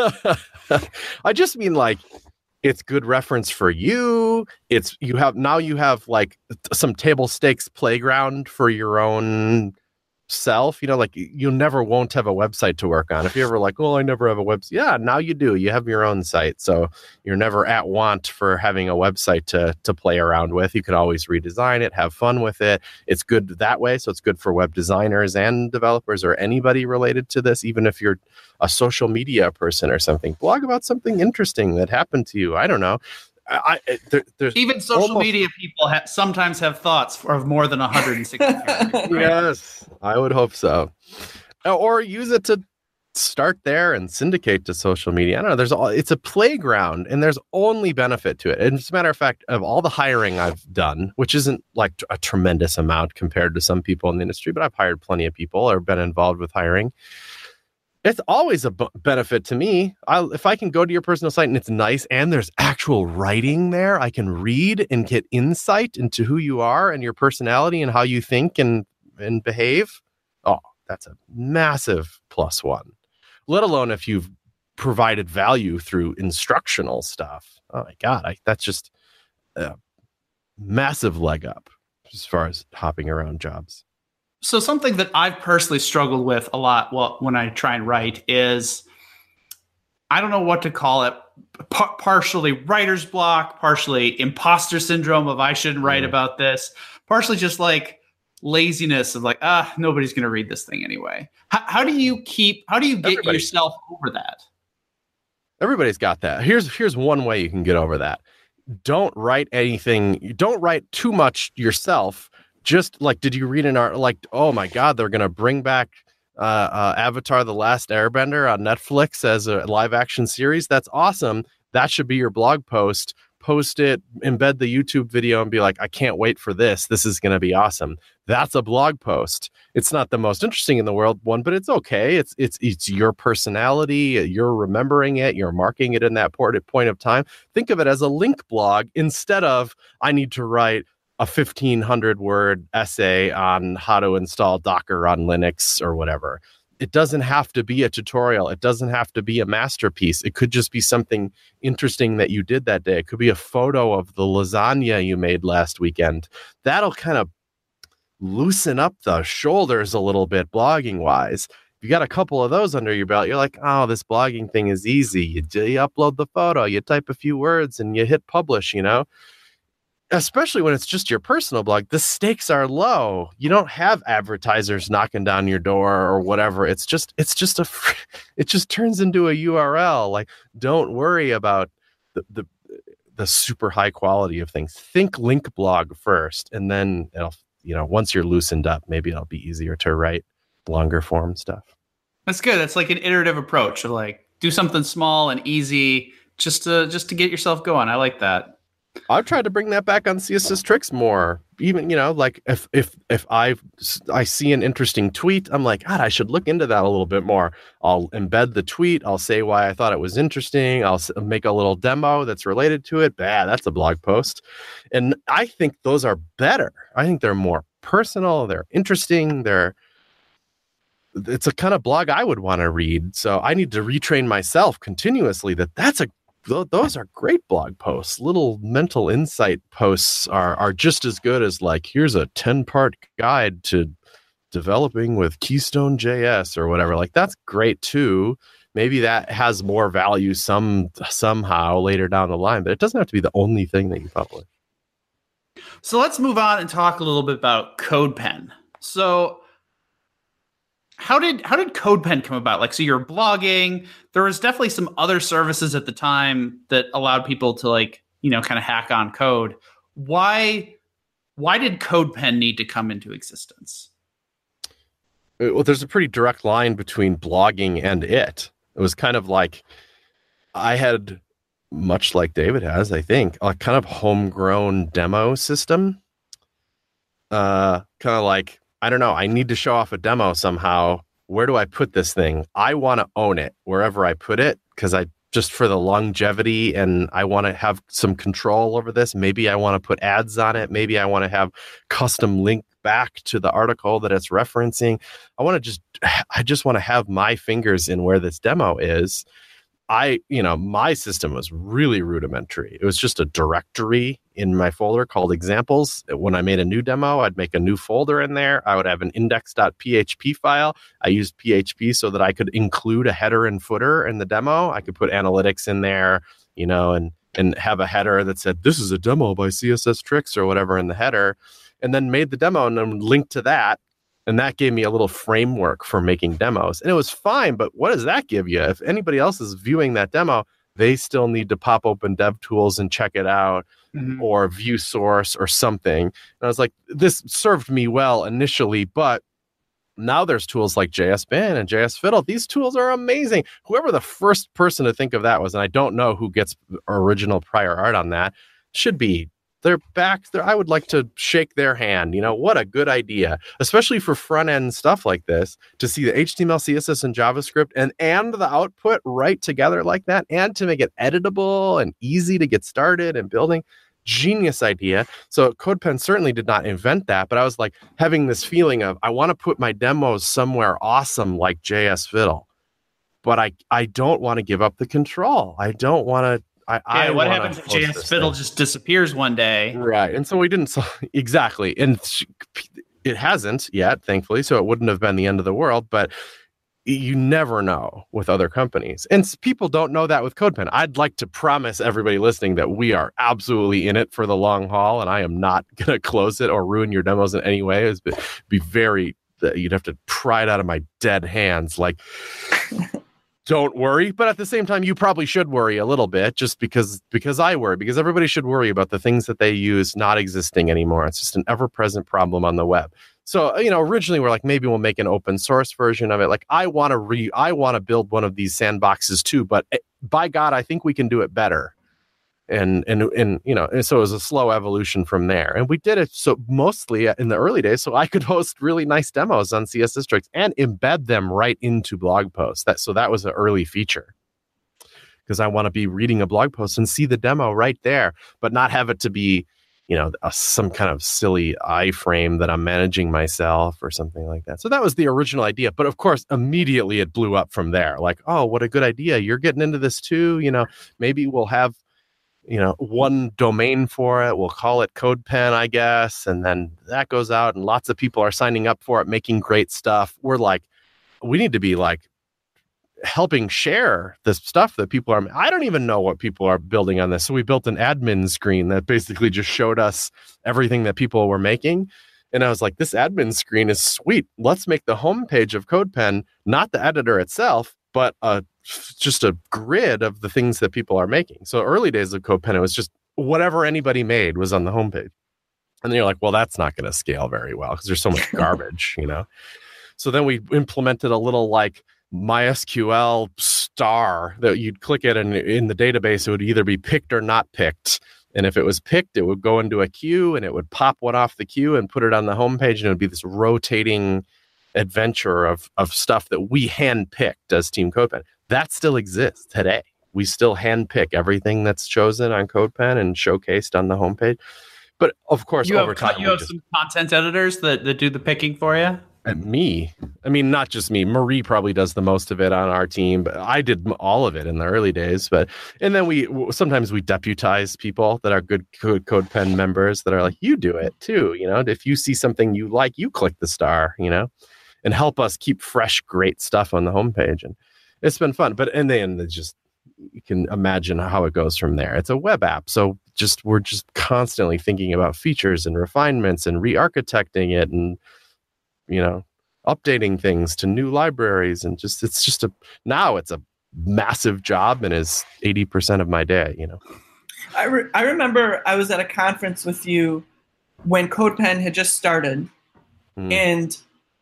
I just mean like it's good reference for you. It's you have now you have like some table stakes playground for your own self. You know, like you never won't have a website to work on. If you're ever like, well, I never have a website. Yeah, now you do. You have your own site. So you're never at want for having a website to to play around with. You can always redesign it, have fun with it. It's good that way. So it's good for web designers and developers or anybody related to this, even if you're a social media person or something. Blog about something interesting that happened to you. I don't know. I, there, there's even social almost, media people ha- sometimes have thoughts of more than one hundred sixty characters. Right? Yes, I would hope so. Or use it to start there and syndicate to social media. I don't know. There's all, it's a playground, and there's only benefit to it. And as a matter of fact, of all the hiring I've done, which isn't like a tremendous amount compared to some people in the industry, but I've hired plenty of people or been involved with hiring. It's always a b- benefit to me. I'll, if I can go to your personal site and it's nice and there's actual writing there, I can read and get insight into who you are and your personality and how you think and, and behave. Oh, that's a massive plus one. Let alone if you've provided value through instructional stuff. Oh my God, I, that's just a massive leg up as far as hopping around jobs. So something that I've personally struggled with a lot well, when I try and write is, I don't know what to call it, P- partially writer's block, partially imposter syndrome of I shouldn't write mm. about this, partially just like laziness of like, ah, nobody's going to read this thing anyway. How, how do you keep, how do you get Everybody. yourself over that? Everybody's got that. Here's, here's one way you can get over that. Don't write anything. Don't write too much yourself. Just like, did you read an art like, oh my God, they're going to bring back uh, uh, Avatar: The Last Airbender on Netflix as a live action series? That's awesome. That should be your blog post. Post it, embed the YouTube video and be like, I can't wait for this. This is going to be awesome. That's a blog post. It's not the most interesting in the world one, but it's okay. It's it's it's your personality. You're remembering it. You're marking it in that point of time. Think of it as a link blog instead of I need to write a fifteen hundred word essay on how to install Docker on Linux or whatever. It doesn't have to be a tutorial. It doesn't have to be a masterpiece. It could just be something interesting that you did that day. It could be a photo of the lasagna you made last weekend. That'll kind of loosen up the shoulders a little bit blogging wise. If you got a couple of those under your belt, you're like, oh, this blogging thing is easy. You, you upload the photo, you type a few words and you hit publish, you know? Especially when it's just your personal blog, the stakes are low. You don't have advertisers knocking down your door or whatever. It's just, it's just a, it just turns into a U R L. Like, don't worry about the, the, the super high quality of things. Think link blog first, and then it'll, you know, once you're loosened up, maybe it'll be easier to write longer form stuff. That's good. That's like an iterative approach of like, do something small and easy just to, just to get yourself going. I like that. I've tried to bring that back on C S S Tricks more. Even, you know, like if if if I I see an interesting tweet, I'm like, God, I should look into that a little bit more. I'll embed the tweet. I'll say why I thought it was interesting. I'll make a little demo that's related to it. Bah, that's a blog post. And I think those are better. I think they're more personal. They're interesting. They're it's a kind of blog I would want to read. So I need to retrain myself continuously that that's a those are great blog posts. Little mental insight posts are are just as good as like, here's a ten-part guide to developing with Keystone J S or whatever. Like, that's great too. Maybe that has more value some somehow later down the line, but it doesn't have to be the only thing that you publish. So let's move on and talk a little bit about CodePen. So How did how did CodePen come about? Like, so you're blogging. There was definitely some other services at the time that allowed people to, like, you know, kind of hack on code. Why why did CodePen need to come into existence? Well, there's a pretty direct line between blogging and it. It was kind of like I had, much like David has, I think, a kind of homegrown demo system. Uh, kind of like, I don't know, I need to show off a demo somehow. Where do I put this thing? I want to own it wherever I put it, because I just for the longevity, and I want to have some control over this. Maybe I want to put ads on it. Maybe I want to have custom link back to the article that it's referencing. I want to just, I just want to have my fingers in where this demo is. I, you know, my system was really rudimentary. It was just a directory in my folder called examples. When I made a new demo, I'd make a new folder in there. I would have an index.php file. I used P H P so that I could include a header and footer in the demo. I could put analytics in there, you know, and, and have a header that said, this is a demo by C S S Tricks or whatever in the header, and then made the demo and then linked to that. And that gave me a little framework for making demos. And it was fine, but what does that give you? If anybody else is viewing that demo, they still need to pop open DevTools and check it out, mm-hmm. or view source or something. And I was like, this served me well initially, but now there's tools like J S Bin and J S Fiddle. These tools are amazing. Whoever the first person to think of that was, and I don't know who gets original prior art on that, should be They're back there. I would like to shake their hand. You know, what a good idea, especially for front end stuff like this, to see the H T M L, C S S, and JavaScript and, and the output right together like that, and to make it editable and easy to get started and building. Genius idea. So CodePen certainly did not invent that, but I was like having this feeling of, I want to put my demos somewhere awesome like J S Fiddle, but I, I don't want to give up the control. I don't want to I, yeah, I what happens if J S Fiddle thing. just disappears one day? Right. And so we didn't, so, exactly. And it hasn't yet, thankfully, so it wouldn't have been the end of the world, but you never know with other companies. And people don't know that with CodePen. I'd like to promise everybody listening that we are absolutely in it for the long haul, and I am not going to close it or ruin your demos in any way. It'd be, be very, you'd have to pry it out of my dead hands. Like, don't worry, but at the same time, you probably should worry a little bit, just because because I worry, because everybody should worry about the things that they use not existing anymore. It's just an ever-present problem on the web. So, you know, originally we're like, maybe we'll make an open source version of it. Like, I want to re, I want to build one of these sandboxes too, but it, by God, I think we can do it better. And, and, and, you know, and so it was a slow evolution from there. And we did it so mostly in the early days, so I could host really nice demos on C S S Tricks and embed them right into blog posts. That, so that was an early feature, because I want to be reading a blog post and see the demo right there, but not have it to be, you know, a, some kind of silly iframe that I'm managing myself or something like that. So that was the original idea. But of course, immediately it blew up from there. Like, oh, what a good idea. You're getting into this too. You know, maybe we'll have, you know, one domain for it. We'll call it CodePen, I guess. And then that goes out and lots of people are signing up for it, making great stuff. We're like, we need to be like helping share the stuff that people are. I don't even know what people are building on this. So we built an admin screen that basically just showed us everything that people were making. And I was like, this admin screen is sweet. Let's make the homepage of CodePen, not the editor itself, but a just a grid of the things that people are making. So early days of CodePen, it was just whatever anybody made was on the homepage. And then you're like, well, that's not going to scale very well because there's so much garbage, you know? So then we implemented a little like MySQL star that you'd click it and in the database, it would either be picked or not picked. And if it was picked, it would go into a queue and it would pop one off the queue and put it on the homepage. And it would be this rotating adventure of, of stuff that we handpicked as Team CodePen. That still exists today. We still handpick everything that's chosen on CodePen and showcased on the homepage. But of course, you over have, time, you have just, some content editors that, that do the picking for you. And me, I mean, not just me. Marie probably does the most of it on our team, but I did all of it in the early days. But and then we sometimes we deputize people that are good code CodePen members that are like, you do it too. You know, if you see something you like, you click the star. You know, and help us keep fresh, great stuff on the homepage. And it's been fun. But and then it's just. You can imagine how it goes from there. It's a web app. So just we're just constantly thinking about features and refinements and re-architecting it and, you know, updating things to new libraries. And just, it's just a, now it's a massive job and is eighty percent of my day, you know. I, re- I remember I was at a conference with you when CodePen had just started mm. and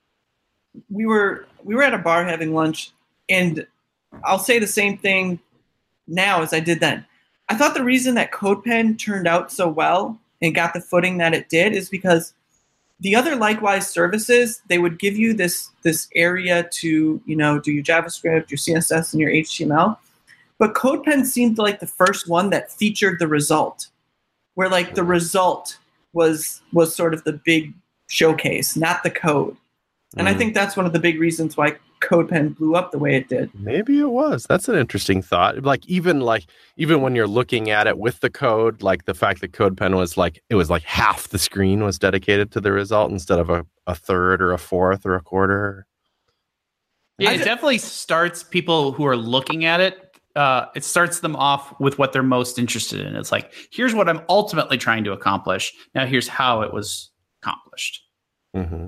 we were, we were at a bar having lunch, and I'll say the same thing now as I did then. I thought the reason that CodePen turned out so well and got the footing that it did is because the other likewise services, they would give you this this area to, you know, do your JavaScript, your C S S, and your H T M L. But CodePen seemed like the first one that featured the result, where like the result was was sort of the big showcase, not the code. And mm. I think that's one of the big reasons why CodePen blew up the way it did. Maybe it was. That's an interesting thought. Like even like even when you're looking at it with the code, like the fact that CodePen was like it was like half the screen was dedicated to the result instead of a, a third or a fourth or a quarter. Yeah, it definitely starts people who are looking at it. Uh, it starts them off with what they're most interested in. It's like, here's what I'm ultimately trying to accomplish. Now here's how it was accomplished. Mm-hmm.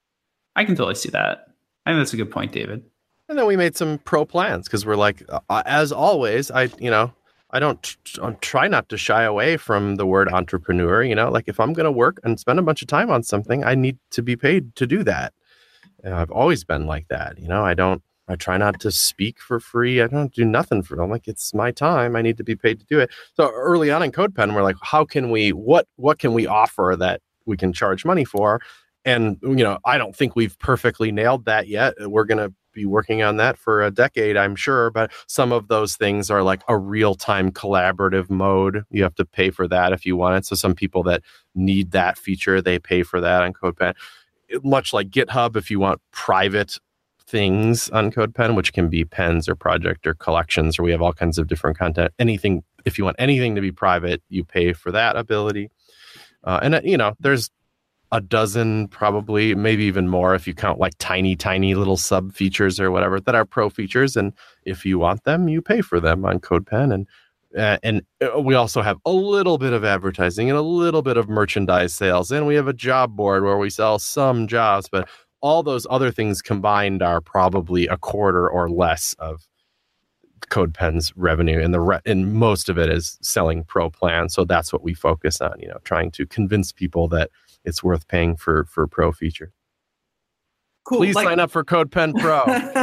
I can totally see that. I think that's a good point, David. And then we made some pro plans because we're like, uh, as always, I, you know, I don't t- try not to shy away from the word entrepreneur. You know, like if I'm going to work and spend a bunch of time on something, I need to be paid to do that. And I've always been like that. You know, I don't, I try not to speak for free. I don't do nothing for them. Like it's my time. I need to be paid to do it. So early on in CodePen, we're like, how can we, what, what can we offer that we can charge money for? And, you know, I don't think we've perfectly nailed that yet. We're going to be working on that for a decade, I'm sure. But some of those things are like a real-time collaborative mode. You have to pay for that if you want it. So some people that need that feature, they pay for that on CodePen. Much like GitHub, if you want private things on CodePen, which can be pens or project or collections, or we have all kinds of different content. Anything, if you want anything to be private, you pay for that ability. Uh, and, uh, you know, there's a dozen, probably, maybe even more if you count like tiny, tiny little sub features or whatever that are pro features. And if you want them, you pay for them on CodePen. And uh, and we also have a little bit of advertising and a little bit of merchandise sales. And we have a job board where we sell some jobs, but all those other things combined are probably a quarter or less of CodePen's revenue, and the re- and most of it is selling pro plans. So that's what we focus on, you know, trying to convince people that it's worth paying for for pro feature. Cool. Please like, sign up for CodePen Pro.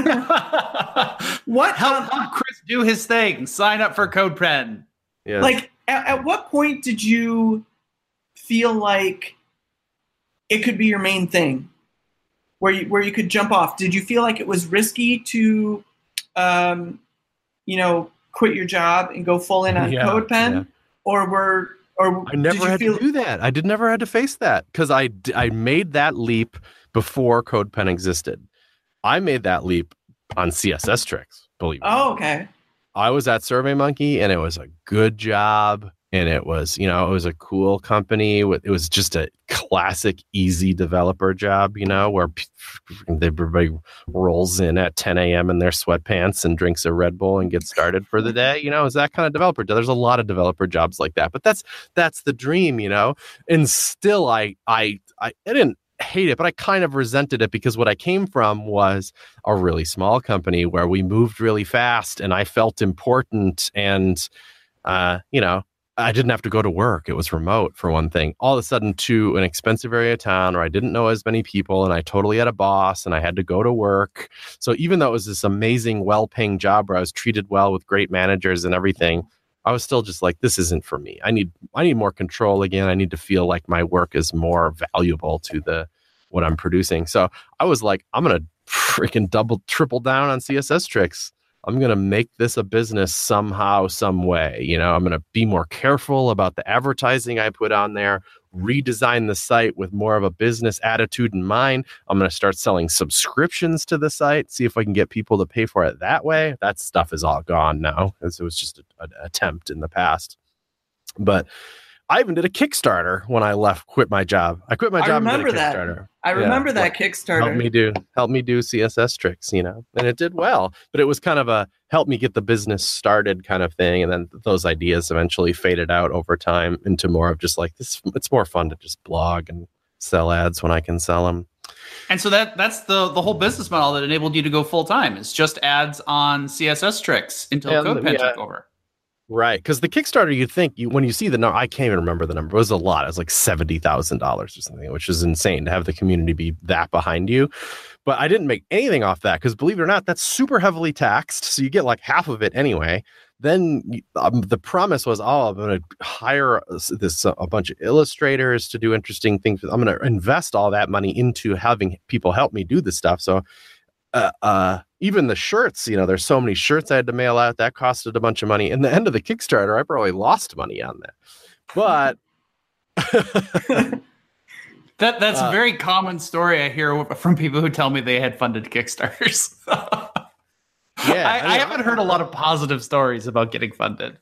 What help, help Chris do his thing? Sign up for CodePen. Yeah. Like, at, at what point did you feel like it could be your main thing, where you where you could jump off? Did you feel like it was risky to, um, you know, quit your job and go full in on yeah, CodePen, yeah. or were Or I never had feel- to do that. I did never had to face that because I, I made that leap before CodePen existed. I made that leap on C S S Tricks, believe me. Oh, okay. I was at SurveyMonkey and it was a good job. And it was, you know, it was a cool company. It was just a classic, easy developer job, you know, where everybody rolls in at ten a.m. in their sweatpants and drinks a Red Bull and gets started for the day. You know, it was that kind of developer. There's a lot of developer jobs like that, but that's that's the dream, you know. And still, I I I, I didn't hate it, but I kind of resented it because what I came from was a really small company where we moved really fast, and I felt important, and uh, you know. I didn't have to go to work. It was remote, for one thing. All of a sudden, to an expensive area of town where I didn't know as many people, and I totally had a boss, and I had to go to work. So even though it was this amazing, well-paying job where I was treated well with great managers and everything, I was still just like, this isn't for me. I need I need more control again. I need to feel like my work is more valuable to the what I'm producing. So I was like, I'm gonna freaking double triple down on C S S Tricks. I'm going to make this a business somehow, some way. You know, I'm going to be more careful about the advertising I put on there, redesign the site with more of a business attitude in mind. I'm going to start selling subscriptions to the site, see if I can get people to pay for it that way. That stuff is all gone now, because it was just an attempt in the past. But I even did a Kickstarter when I left, quit my job. I quit my job and did a Kickstarter. That. I remember yeah. that Kickstarter. Help me do, help me do C S S Tricks, you know, and it did well. But it was kind of a help me get the business started kind of thing. And then those ideas eventually faded out over time into more of just like this. It's more fun to just blog and sell ads when I can sell them. And so that that's the the whole business model that enabled you to go full time. It's just ads on C S S Tricks until and, CodePen yeah. took over. Right, because the Kickstarter, you think you when you see the number, I can't even remember the number. It was a lot. It was like seventy thousand dollars or something, which is insane to have the community be that behind you. But I didn't make anything off that because, believe it or not, that's super heavily taxed. So you get like half of it anyway. Then um, the promise was, oh, I'm going to hire this uh, a bunch of illustrators to do interesting things. I'm going to invest all that money into having people help me do this stuff. So. Uh, uh, even the shirts, you know, there's so many shirts I had to mail out. That costed a bunch of money. In the end of the Kickstarter, I probably lost money on that. But that that's uh, a very common story I hear from people who tell me they had funded Kickstarters. yeah, I, I, I haven't heard a lot of positive stories about getting funded.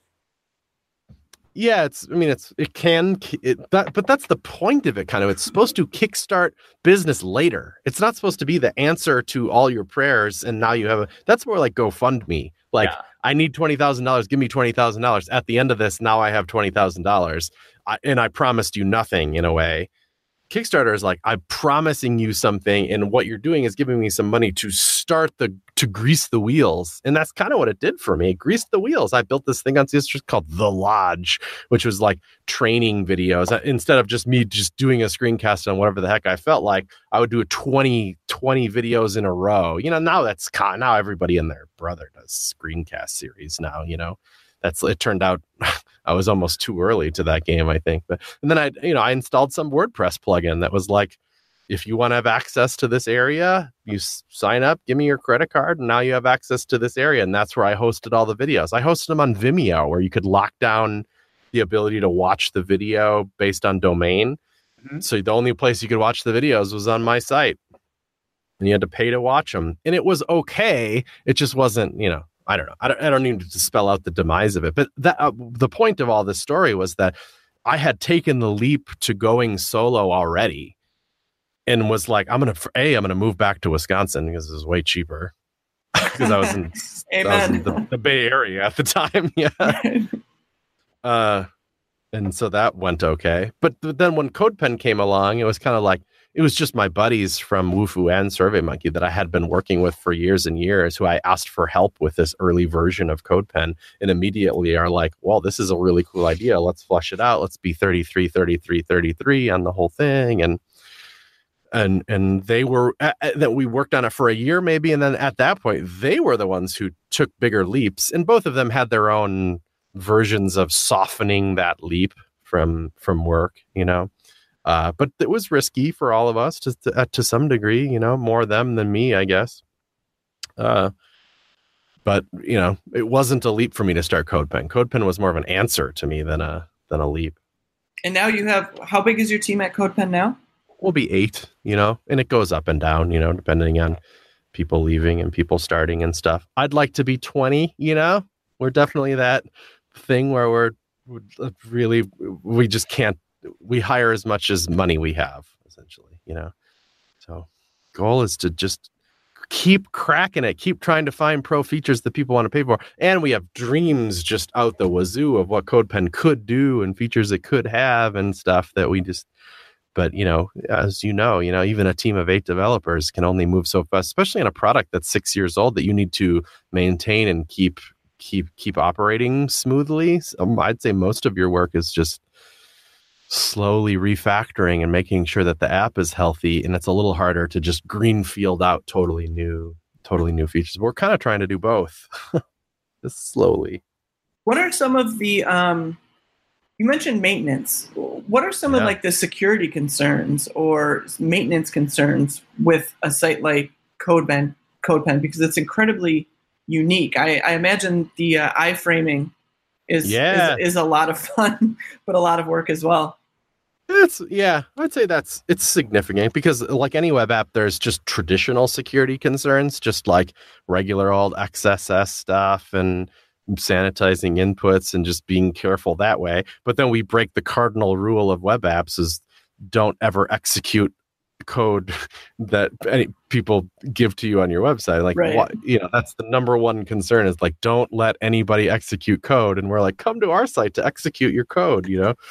Yeah, it's. I mean, it's. It can. It, that, but that's the point of it. Kind of. It's supposed to kickstart business later. It's not supposed to be the answer to all your prayers. And now you have a. That's more like GoFundMe. Like yeah. I need twenty thousand dollars. Give me twenty thousand dollars. At the end of this, now I have twenty thousand dollars, and I promised you nothing in a way. Kickstarter is like, I'm promising you something, and what you're doing is giving me some money to start the to grease the wheels, and that's kind of what it did for me. It greased the wheels. I built this thing on C S S called The Lodge, which was like training videos. Instead of just me just doing a screencast on whatever the heck I felt like, I would do a twenty, twenty videos in a row. You know, now that's now everybody and their brother does screencast series now. You know. That's it turned out I was almost too early to that game, I think. But and then I, you know, I installed some WordPress plugin that was like, if you want to have access to this area, you s- sign up, give me your credit card, and now you have access to this area. And that's where I hosted all the videos. I hosted them on Vimeo, where you could lock down the ability to watch the video based on domain. Mm-hmm. So the only place you could watch the videos was on my site, and you had to pay to watch them. And it was okay. It just wasn't, you know. I don't know. I don't, I don't need to spell out the demise of it. But that uh, the point of all this story was that I had taken the leap to going solo already and was like, I'm going to, A, I'm going to move back to Wisconsin because it was way cheaper because I was in, I was in the, the Bay Area at the time. Yeah. uh, and so that went okay. But th- then when CodePen came along, it was kind of like, it was just my buddies from Wufoo and SurveyMonkey that I had been working with for years and years who I asked for help with this early version of CodePen, and immediately are like, well, this is a really cool idea. Let's flesh it out. Let's be thirty-three, thirty-three, thirty-three on the whole thing. And and and they were uh, that we worked on it for a year maybe. And then at that point, they were the ones who took bigger leaps. And both of them had their own versions of softening that leap from from work, you know. Uh, but it was risky for all of us to, to, uh, to some degree, you know, more them than me, I guess. Uh, but, you know, it wasn't a leap for me to start CodePen. CodePen was more of an answer to me than a than a leap. And now you have, how big is your team at CodePen now? We'll be eight, you know, and it goes up and down, you know, depending on people leaving and people starting and stuff. I'd like to be twenty, you know, we're definitely that thing where we're really, we just can't, we hire as much as money we have, essentially, you know. So goal is to just keep cracking it, keep trying to find pro features that people want to pay for. And we have dreams just out the wazoo of what CodePen could do and features it could have and stuff that we just, but, you know, as you know, you know, even a team of eight developers can only move so fast, especially in a product that's six years old that you need to maintain and keep, keep, keep operating smoothly. So I'd say most of your work is just slowly refactoring and making sure that the app is healthy, and it's a little harder to just greenfield out totally new totally new features. We're kind of trying to do both just slowly. What are some of the um, you mentioned maintenance. What are some Yeah. of like the security concerns or maintenance concerns with a site like CodePen? CodePen, because it's incredibly unique. I, I imagine the uh, iframing is, Yeah. is is a lot of fun, but a lot of work as well. It's yeah, I'd say that's it's significant because like any web app, there's just traditional security concerns, just like regular old X S S stuff and sanitizing inputs and just being careful that way. But then we break the cardinal rule of web apps is don't ever execute code that any people give to you on your website. Like Right. what, you know, that's the number one concern is like don't let anybody execute code. And we're like, come to our site to execute your code, you know.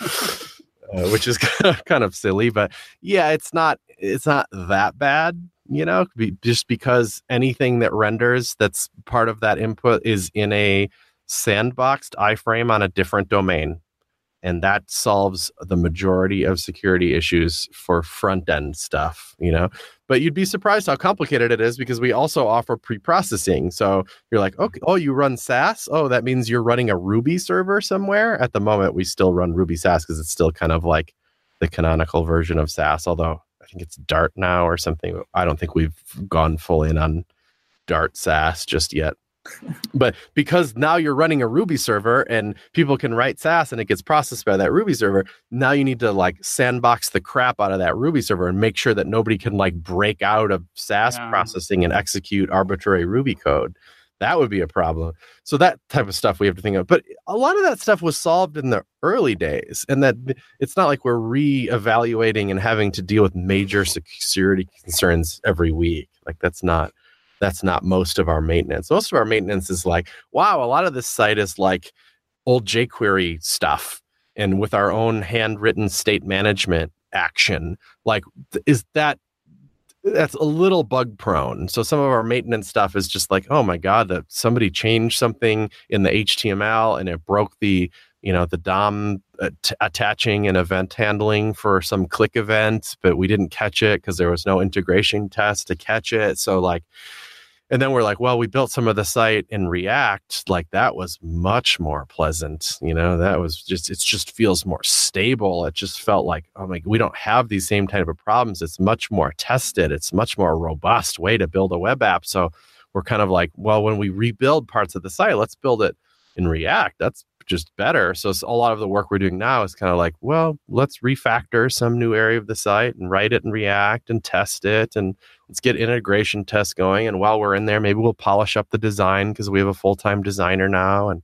Uh, which is kind of silly, but yeah, it's not it's not that bad, you know, be, just because anything that renders that's part of that input is in a sandboxed iframe on a different domain, and that solves the majority of security issues for front end stuff, you know. But you'd be surprised how complicated it is because we also offer pre-processing. So you're like, okay, oh, you run SaaS? Oh, that means you're running a Ruby server somewhere? At the moment, we still run Ruby SaaS because it's still kind of like the canonical version of SaaS, although I think it's Dart now or something. I don't think we've gone full in on Dart SaaS just yet. But because now you're running a Ruby server and people can write SaaS and it gets processed by that Ruby server, now you need to like sandbox the crap out of that Ruby server and make sure that nobody can like break out of SaaS Yeah. processing and execute arbitrary Ruby code. That would be a problem. So that type of stuff we have to think of. But a lot of that stuff was solved in the early days, and that it's not like we're re-evaluating and having to deal with major security concerns every week. Like that's not That's not most of our maintenance. Most of our maintenance is like, wow, a lot of this site is like old jQuery stuff. And with our own handwritten state management action, like, is that, that's a little bug prone. So some of our maintenance stuff is just like, oh my God, that somebody changed something in the H T M L and it broke the, you know, the D O M att- attaching and event handling for some click event, but we didn't catch it because there was no integration test to catch it. So like, and then we're like, well, we built some of the site in React. Like that was much more pleasant. You know, that was just, it just feels more stable. It just felt like, oh my, we don't have these same type of problems. It's much more tested. It's much more robust way to build a web app. So we're kind of like, well, when we rebuild parts of the site, let's build it in React. That's just better. So a lot of the work we're doing now is kind of like, well, let's refactor some new area of the site and write it in React and test it. And let's get integration tests going. And while we're in there, maybe we'll polish up the design because we have a full-time designer now. And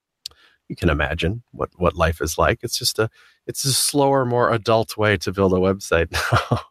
you can imagine what, what life is like. It's just a, it's a slower, more adult way to build a website now.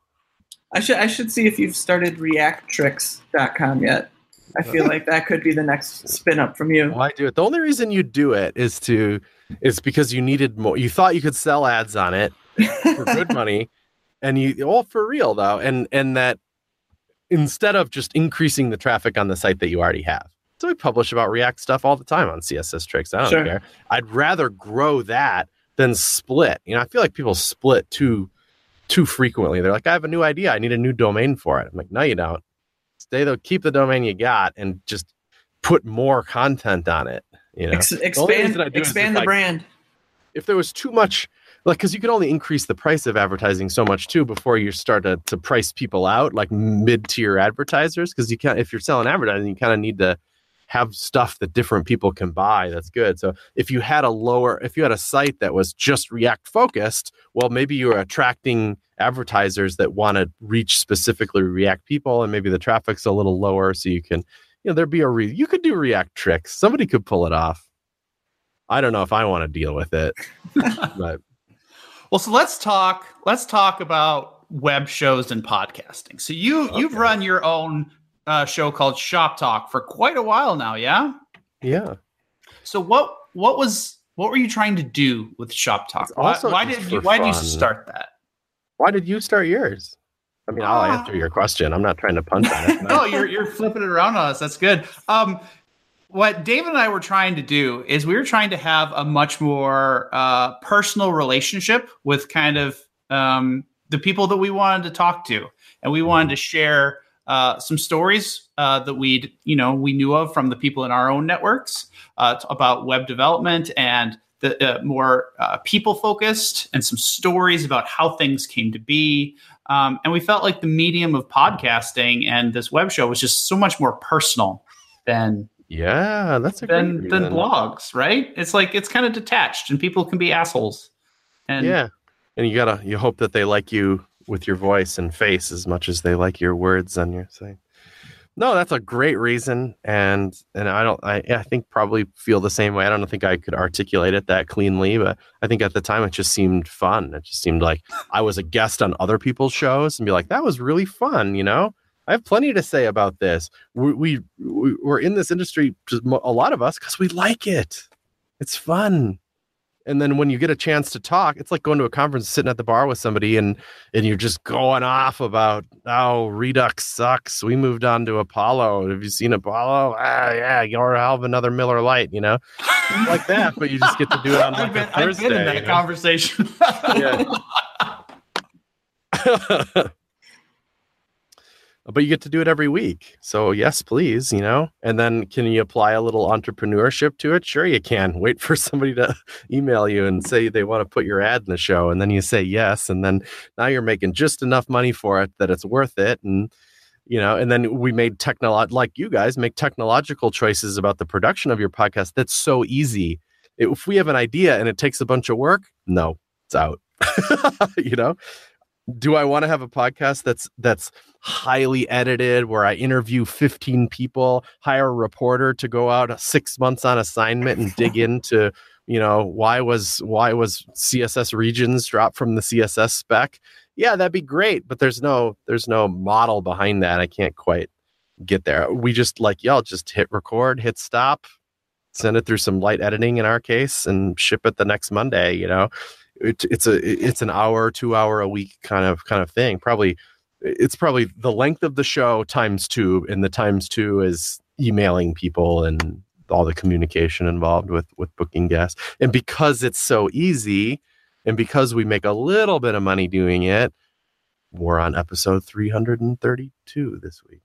I should I should see if you've started react tricks dot com yet. I feel like that could be the next spin up from you. Why do it? The only reason you do it is to is because you needed more. You thought you could sell ads on it for good money, and you all for real though, and and that instead of just increasing the traffic on the site that you already have. So we publish about React stuff all the time on C S S Tricks. I don't Sure. care. I'd rather grow that than split. You know, I feel like people split too too frequently. They're like, I have a new idea. I need a new domain for it. I'm like, no, you don't. Stay though, keep the domain you got and just put more content on it. You know, Ex- The only expand reason I do it is expand if the I- brand. If there was too much, like, because you can only increase the price of advertising so much too before you start to, to price people out, like mid-tier advertisers. Because you can't, if you're selling advertising, you kind of need to have stuff that different people can buy. That's good. So if you had a lower, if you had a site that was just React focused, well, maybe you're attracting advertisers that want to reach specifically React people, and maybe the traffic's a little lower, so you can, you know, there'd be a re- you could do React tricks. Somebody could pull it off. I don't know if I want to deal with it, but Well, so let's talk. Let's talk about web shows and podcasting. So you you've Okay. run your own uh, show called Shop Talk for quite a while now, yeah. yeah. So what what was what were you trying to do with Shop Talk? It's Why, also why just did you for why did you fun. start that? Why did you start yours? I mean, I'll Ah. answer your question. I'm not trying to punt on it. No, you're you're flipping it around on us. That's good. Um, what David and I were trying to do is we were trying to have a much more uh, personal relationship with kind of um, the people that we wanted to talk to, and we wanted to share uh, some stories uh, that we'd, you know, we knew of from the people in our own networks uh, about web development and the uh, more uh, people focused, and some stories about how things came to be. Um, and we felt like the medium of podcasting and this web show was just so much more personal than yeah, that's a than great than reason. blogs, right? It's like it's kind of detached, and people can be assholes. And yeah, and you gotta you hope that they like you with your voice and face as much as they like your words on your site. No, that's a great reason, and and I don't. I I think probably feel the same way. I don't think I could articulate it that cleanly, but I think at the time it just seemed fun. It just seemed like I was a guest on other people's shows and be like, that was really fun. You know, I have plenty to say about this. We, we, we we're in this industry, just a lot of us, because we like it. It's fun. And then when you get a chance to talk, it's like going to a conference, sitting at the bar with somebody, and and you're just going off about, oh, Redux sucks. We moved on to Apollo. Have you seen Apollo? Ah, yeah, you're have another Miller Lite, you know, like that. But you just get to do it on like I've been, a Thursday. I've been in that you know? conversation. Yeah. But you get to do it every week. So yes, please, you know, and then can you apply a little entrepreneurship to it? Sure, you can. Wait for somebody to email you and say they want to put your ad in the show. And then you say yes. And then now you're making just enough money for it that it's worth it. And, you know, and then we made technolo- like you guys make technological choices about the production of your podcast. That's so easy. If we have an idea and it takes a bunch of work, no, it's out, you know? Do I want to have a podcast that's that's highly edited, where I interview fifteen people, hire a reporter to go out six months on assignment and dig into, you know, why was why was C S S regions dropped from the C S S spec? Yeah, that'd be great, but there's no there's no model behind that. I can't quite get there. We just like y'all just hit record, hit stop, send it through some light editing in our case, and ship it the next Monday. You know. It, it's a it's an hour, two hour a week kind of kind of thing. Probably it's probably the length of the show times two, and the times two is emailing people and all the communication involved with with booking guests. And because it's so easy, and because we make a little bit of money doing it, we're on episode three hundred thirty-two this week.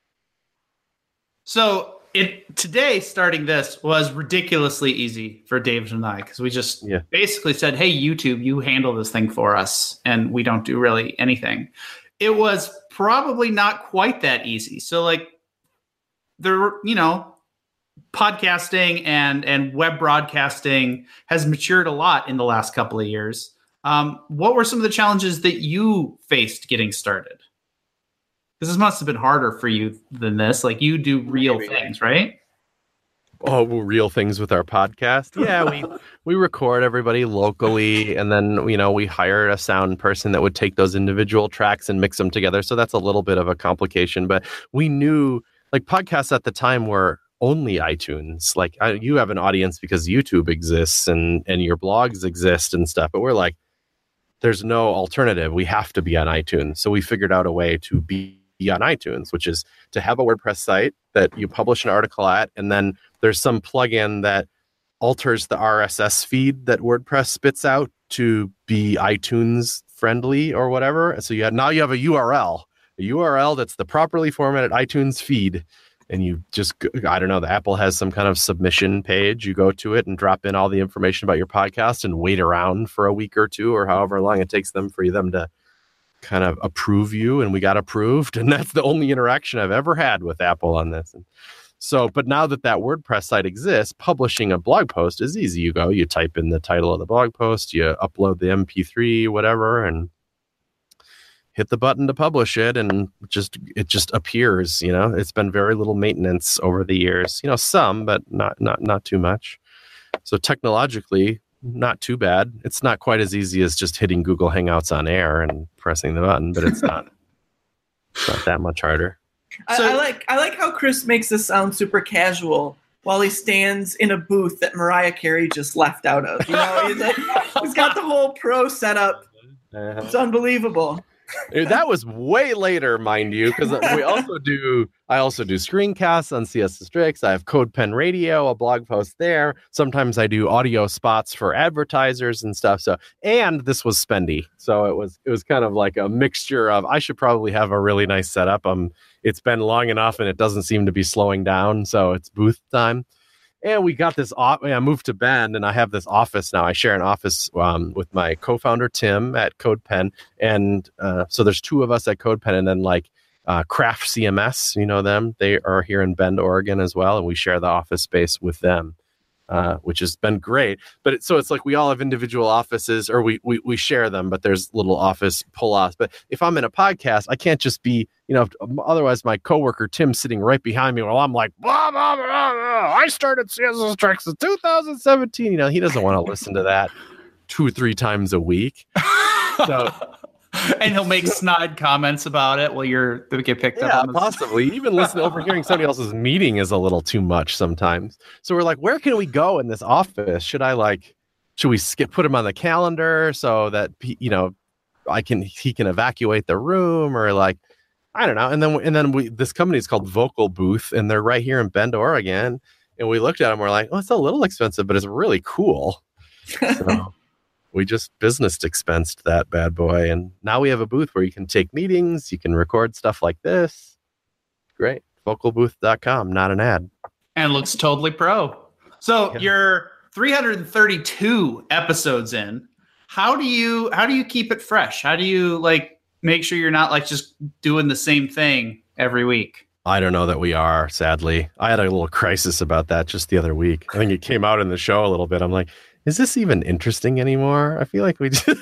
So it today, starting this was ridiculously easy for David and I, because we just Yeah. basically said, hey, YouTube, you handle this thing for us, and we don't do really anything. It was probably not quite that easy. So like there, you know, podcasting and, and web broadcasting has matured a lot in the last couple of years. Um, what were some of the challenges that you faced getting started? Because this must have been harder for you than this. Like, you do real Maybe. things, right? Oh, real things with our podcast. Yeah, we we record everybody locally, and then you know we hired a sound person that would take those individual tracks and mix them together. So that's a little bit of a complication, but we knew like podcasts at the time were only iTunes. Like I, you have an audience because YouTube exists and and your blogs exist and stuff, but we're like, there's no alternative. We have to be on iTunes. So we figured out a way to be on iTunes, which is to have a WordPress site that you publish an article at, and then there's some plugin that alters the R S S feed that WordPress spits out to be iTunes friendly or whatever. So you have, now you have a U R L, a U R L that's the properly formatted iTunes feed, and you just, I don't know, the Apple has some kind of submission page. You go to it and drop in all the information about your podcast and wait around for a week or two or however long it takes them for them to kind of approve you, and we got approved, and that's the only interaction I've ever had with Apple on this. And so, but now that that WordPress site exists, publishing a blog post is easy. You go, you type in the title of the blog post, you upload the M P three, whatever, and hit the button to publish it, and just it just appears. You know, it's been very little maintenance over the years. You know, some, but not not not too much. So technologically, not too bad. It's not quite as easy as just hitting Google Hangouts on air and pressing the button, but it's not it's not that much harder. I, So- I like I like how Chris makes this sound super casual while he stands in a booth that Mariah Carey just left out of. You know, he's, like, he's got the whole pro setup. Uh, It's unbelievable. That was way later, mind you, because we also do. I also do screencasts on C S S Tricks. I have CodePen Radio, a blog post there. Sometimes I do audio spots for advertisers and stuff. So, and this was spendy, so it was it was kind of like a mixture of. I should probably have a really nice setup. Um, it's been long enough, and it doesn't seem to be slowing down. So it's booth time. And we got this off. I moved to Bend, and I have this office now. I share an office um, with my co-founder Tim at CodePen, and uh, so there's two of us at CodePen, and then like uh, Craft C M S, you know them. They are here in Bend, Oregon, as well, and we share the office space with them, uh, which has been great. But it, so it's like we all have individual offices, or we we we share them, but there's little office pull-offs. But if I'm in a podcast, I can't just be. You know, otherwise my coworker Tim's sitting right behind me while I'm like, blah, blah, blah, blah. I started C S S Tricks in two thousand seventeen. You know, he doesn't want to listen to that two or three times a week. So, and he'll make snide comments about it while you're they get picked yeah, up. On possibly. Even listening, overhearing somebody else's meeting is a little too much sometimes. So we're like, where can we go in this office? Should I like, should we skip put him on the calendar so that you know, I can he can evacuate the room or like. I don't know. And then, and then we, this company is called Vocal Booth, and they're right here in Bend, Oregon. And we looked at them, we're like, oh, it's a little expensive, but it's really cool. So we just business expensed that bad boy. And now we have a booth where you can take meetings, you can record stuff like this. Great. vocal booth dot com, not an ad. And looks totally pro. So yeah. You're three hundred thirty-two episodes in. How do you, how do you keep it fresh? How do you like, make sure you're not like just doing the same thing every week? I don't know that we are, sadly. I had a little crisis about that just the other week. I think it came out in the show a little bit. I'm like, is this even interesting anymore? I feel like we just...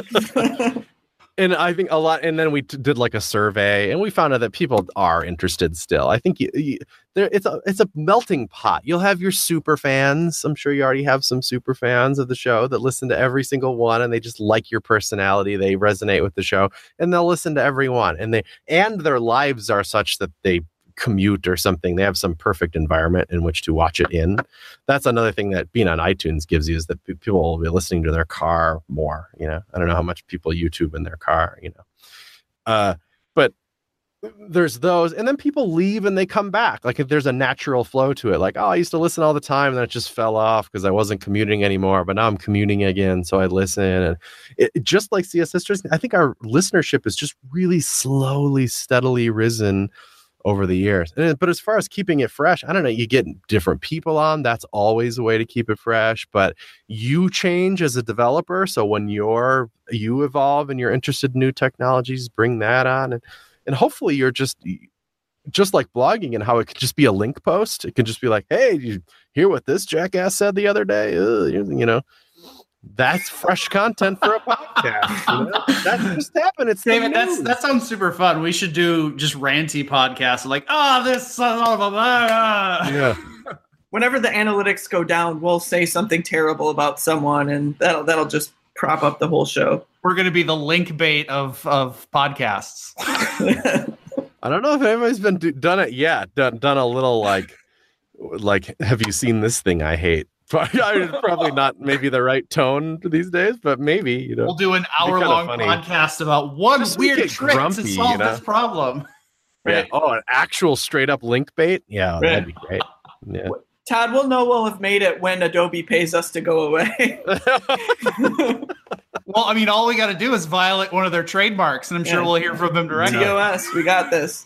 And I think a lot, and then we t- did like a survey, and we found out that people are interested still. I think you, you, there, it's a it's a melting pot. You'll have your super fans. I'm sure you already have some super fans of the show that listen to every single one, and they just like your personality. They resonate with the show, and they'll listen to every one. And they and their lives are such that they commute or something. They have some perfect environment in which to watch it in. That's another thing that being on iTunes gives you is that p- people will be listening to their car more. You know, I don't know how much people YouTube in their car, you know, uh, but there's those, and then people leave and they come back. Like if there's a natural flow to it, like, oh, I used to listen all the time and then it just fell off because I wasn't commuting anymore, but now I'm commuting again. So I listen, and it, it just like C S S, I think our listenership is just really slowly, steadily risen over the years. And, but as far as keeping it fresh, I don't know, you get different people on. That's always a way to keep it fresh, but you change as a developer. So when you're, you evolve and you're interested in new technologies, bring that on. And, and hopefully you're just, just like blogging and how it could just be a link post. It can just be like, hey, did you hear what this jackass said the other day? Ugh, you know, that's fresh content for a podcast. You know? That's just happened. It's David. That's that sounds super fun. We should do just ranty podcasts like, oh, this all blah, blah, blah. Yeah. Whenever the analytics go down, we'll say something terrible about someone, and that'll that'll just prop up the whole show. We're going to be the link bait of of podcasts. I don't know if anybody's been do, done it yet. Done done a little like like have you seen this thing I hate? Probably not maybe the right tone these days, but maybe, you know. We'll do an hour long podcast about one just weird trick grumpy, to solve you know? this problem. Right. Yeah. Oh, an actual straight up link bait? Yeah, right. That'd be great. Yeah. Todd, we'll know we'll have made it when Adobe pays us to go away. Well, I mean, all we got to do is violate one of their trademarks, and I'm yeah. sure we'll hear from them directly. T O S, we got this.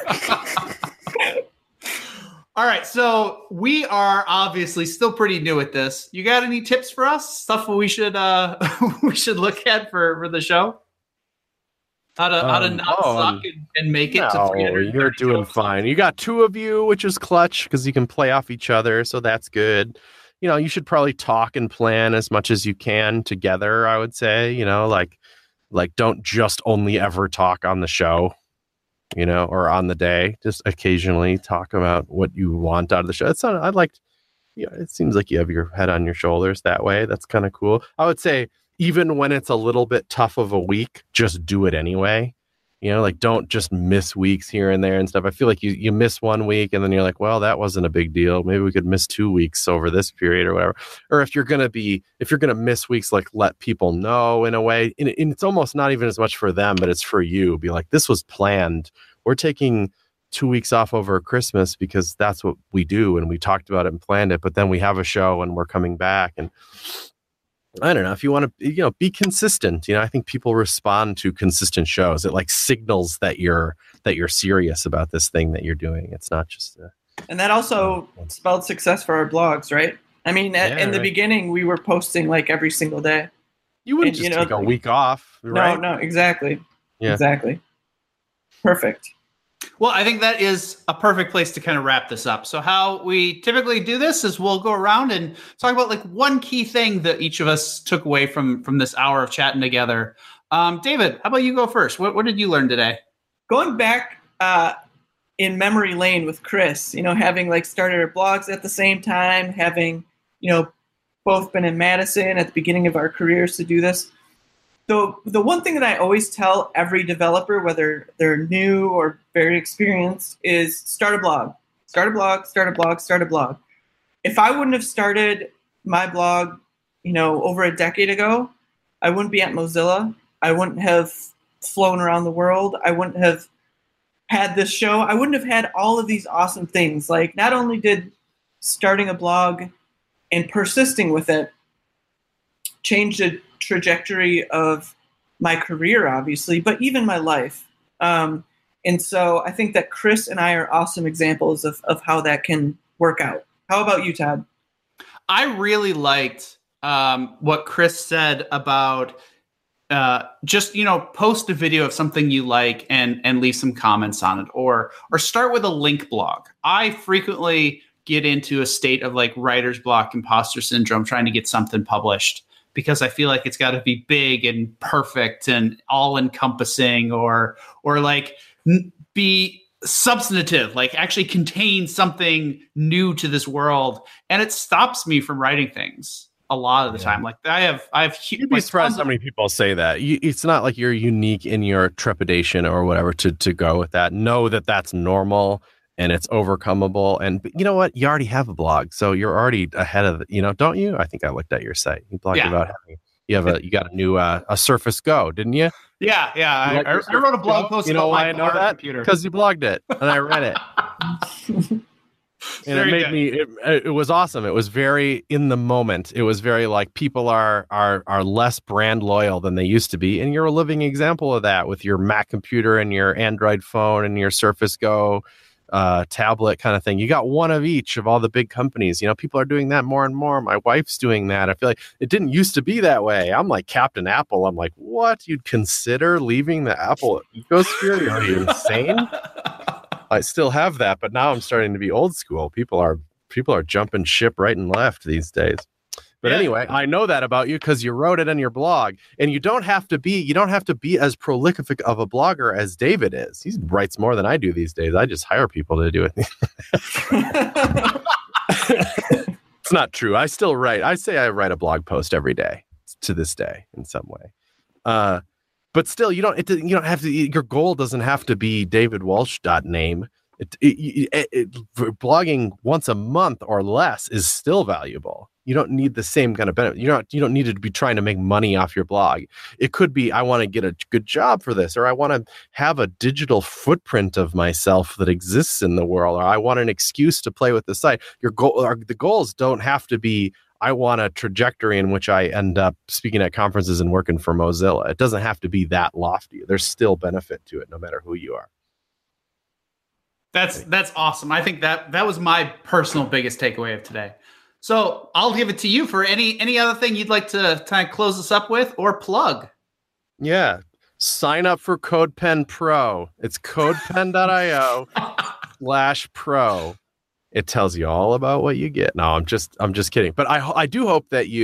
All right, so we are obviously still pretty new at this. You got any tips for us? Stuff we should uh, we should look at for, for the show? How to um, how to not oh, suck and, and make it no, to three hundred. You're doing fine. You got two of you, which is clutch because you can play off each other, so that's good. You know, you should probably talk and plan as much as you can together. I would say, you know, like like don't just only ever talk on the show. You know, or on the day, just occasionally talk about what you want out of the show. It's not, I'd like, you know, it seems like you have your head on your shoulders that way. That's kind of cool. I would say, even when it's a little bit tough of a week, just do it anyway. You know, like don't just miss weeks here and there and stuff. I feel like you, you miss one week and then you're like, well, that wasn't a big deal. Maybe we could miss two weeks over this period or whatever. Or if you're going to be, if you're going to miss weeks, like let people know in a way. And, and it's almost not even as much for them, but it's for you. Be like, this was planned. We're taking two weeks off over Christmas because that's what we do. And we talked about it and planned it, but then we have a show and we're coming back. And I don't know, if you want to, you know, be consistent. You know, I think people respond to consistent shows. It like signals that you're that you're serious about this thing that you're doing. It's not just. A, and that also uh, spelled success for our blogs, right? I mean, at, yeah, in the right. beginning, we were posting like every single day. You wouldn't and, just you know, take a week off, right? No, no, exactly, yeah. exactly. Perfect. Well, I think that is a perfect place to kind of wrap this up. So how we typically do this is we'll go around and talk about like one key thing that each of us took away from from this hour of chatting together. Um, David, how about you go first? What, what did you learn today? Going back uh, in memory lane with Chris, you know, having like started our blogs at the same time, having, you know, both been in Madison at the beginning of our careers to do this. So the one thing that I always tell every developer, whether they're new or very experienced, is start a blog. Start a blog, start a blog, start a blog. If I wouldn't have started my blog, you know, over a decade ago, I wouldn't be at Mozilla. I wouldn't have flown around the world. I wouldn't have had this show. I wouldn't have had all of these awesome things. Like, not only did starting a blog and persisting with it change the trajectory of my career, obviously, but even my life. Um, and so I think that Chris and I are awesome examples of, of how that can work out. How about you, Todd? I really liked um, what Chris said about uh, just, you know, post a video of something you like and and leave some comments on it, or or start with a link blog. I frequently get into a state of like writer's block, imposter syndrome, trying to get something published, because I feel like it's got to be big and perfect and all encompassing, or or like n- be substantive, like actually contain something new to this world. And it stops me from writing things a lot of the yeah. time. Like I have, I have. You'd be like, surprised how many people say that. You, it's not like you're unique in your trepidation or whatever to to go with that. Know that that's normal. And it's overcomable. And you know what? You already have a blog, so you're already ahead of it. You know, don't you? I think I looked at your site. You blogged yeah. about having you have a you got a new uh, a Surface Go, didn't you? Yeah, yeah. I, I, I wrote a blog post. You know why I know that? Computer because you blogged it, and I read it. And Very it made good. me. It, it was awesome. It was very in the moment. It was very like people are are are less brand loyal than they used to be, and you're a living example of that with your Mac computer and your Android phone and your Surface Go. Uh, tablet kind of thing. You got one of each of all the big companies. You know, people are doing that more and more. My wife's doing that. I feel like it didn't used to be that way. I'm like Captain Apple. I'm like, what? You'd consider leaving the Apple ecosphere? Are you insane? I still have that, but now I'm starting to be old school. People are people are jumping ship right and left these days. But yeah. Anyway, I know that about you because you wrote it in your blog, and you don't have to be you don't have to be as prolific of a blogger as David is. He writes more than I do these days. I just hire people to do it. It's not true. I still write. I say I write a blog post every day to this day in some way. Uh, but still, you don't. It, you don't have to. Your goal doesn't have to be David Walsh dot name. It, it, it, it, blogging once a month or less is still valuable. You don't need the same kind of benefit. You don't. You don't need to be trying to make money off your blog. It could be I want to get a good job for this, or I want to have a digital footprint of myself that exists in the world, or I want an excuse to play with the site. Your goal, or the goals don't have to be. I want a trajectory in which I end up speaking at conferences and working for Mozilla. It doesn't have to be that lofty. There's still benefit to it, no matter who you are. That's that's awesome. I think that that was my personal biggest takeaway of today. So I'll give it to you for any any other thing you'd like to kind of close us up with or plug. Yeah. Sign up for CodePen Pro. It's codepen dot io slash pro. It tells you all about what you get. No, I'm just I'm just kidding. But I I do hope that you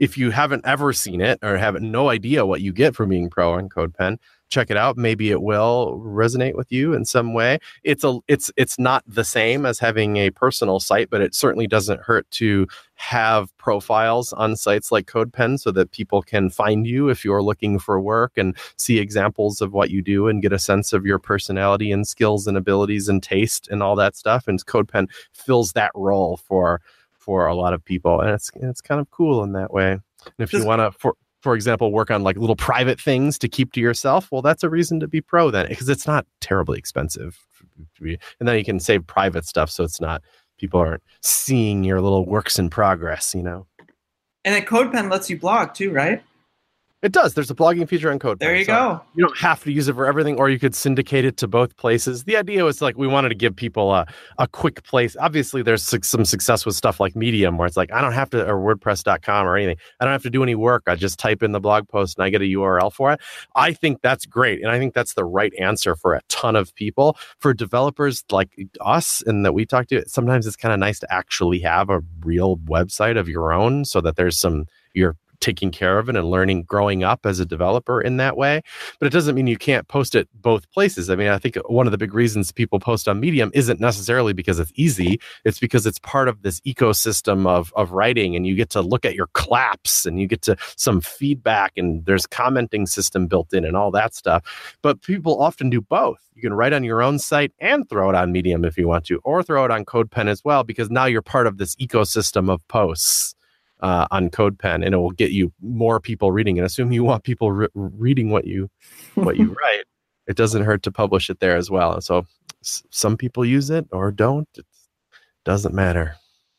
if you haven't ever seen it or have no idea what you get from being pro on CodePen, check it out. Maybe it will resonate with you in some way. It's a it's it's not the same as having a personal site, but it certainly doesn't hurt to have profiles on sites like CodePen so that people can find you if you're looking for work and see examples of what you do and get a sense of your personality and skills and abilities and taste and all that stuff. And CodePen fills that role for for a lot of people, and it's it's kind of cool in that way. And if you want to, for for example, work on like little private things to keep to yourself, well, that's a reason to be pro then, because it's not terribly expensive. And then you can save private stuff, so it's not, people aren't seeing your little works in progress, you know. And then CodePen lets you blog too, right? It does. There's a blogging feature on CodePen. There you so go. You don't have to use it for everything, or you could syndicate it to both places. The idea was like we wanted to give people a, a quick place. Obviously, there's su- some success with stuff like Medium, where it's like I don't have to, or WordPress dot com or anything. I don't have to do any work. I just type in the blog post and I get a U R L for it. I think that's great, and I think that's the right answer for a ton of people. For developers like us and that we talk to, sometimes it's kind of nice to actually have a real website of your own, so that there's some you're taking care of it and learning, growing up as a developer in that way. But it doesn't mean you can't post it both places. I mean, I think one of the big reasons people post on Medium isn't necessarily because it's easy. It's because it's part of this ecosystem of, of writing, and you get to look at your claps and you get to some feedback, and there's commenting system built in and all that stuff. But people often do both. You can write on your own site and throw it on Medium if you want to, or throw it on CodePen as well, because now you're part of this ecosystem of posts Uh, on CodePen, and it will get you more people reading. And assume you want people re- reading what you what you write, it doesn't hurt to publish it there as well. And so s- some people use it or don't. It doesn't matter.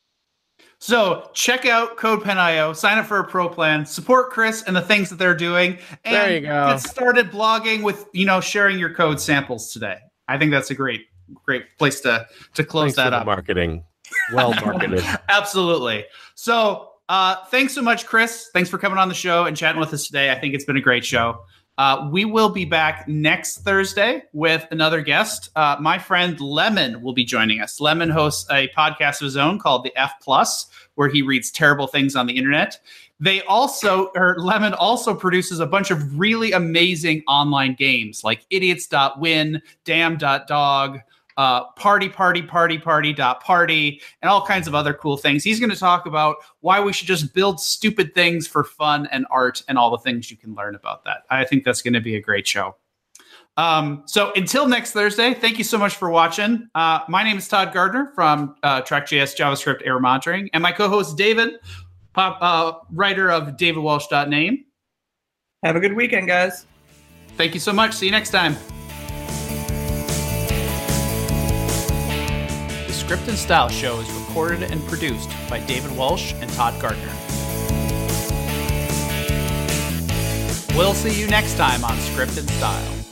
So check out CodePen dot io, sign up for a pro plan, support Chris and the things that they're doing, and There you go. get started blogging with, you know, sharing your code samples today. I think that's a great, great place to to close Thanks that for the up. marketing. Well marketed. Absolutely. So uh, thanks so much, Chris. Thanks for coming on the show and chatting with us today. I think it's been a great show. Uh, we will be back next Thursday with another guest. Uh, my friend Lemon will be joining us. Lemon hosts a podcast of his own called The F Plus, where he reads terrible things on the internet. They also, or Lemon also produces a bunch of really amazing online games like idiots dot win, damn dot dog, uh, party, party, party, party dot party, and all kinds of other cool things. He's going to talk about why we should just build stupid things for fun and art and all the things you can learn about that. I think that's going to be a great show. Um, so until next Thursday, thank you so much for watching. Uh, my name is Todd Gardner from uh, Track.js JavaScript Error Monitoring, and my co-host David, pop, uh, writer of david walsh dot name. Have a good weekend, guys. Thank you so much. See you next time. The Script and Style Show is recorded and produced by David Walsh and Todd Gardner. We'll see you next time on Script and Style.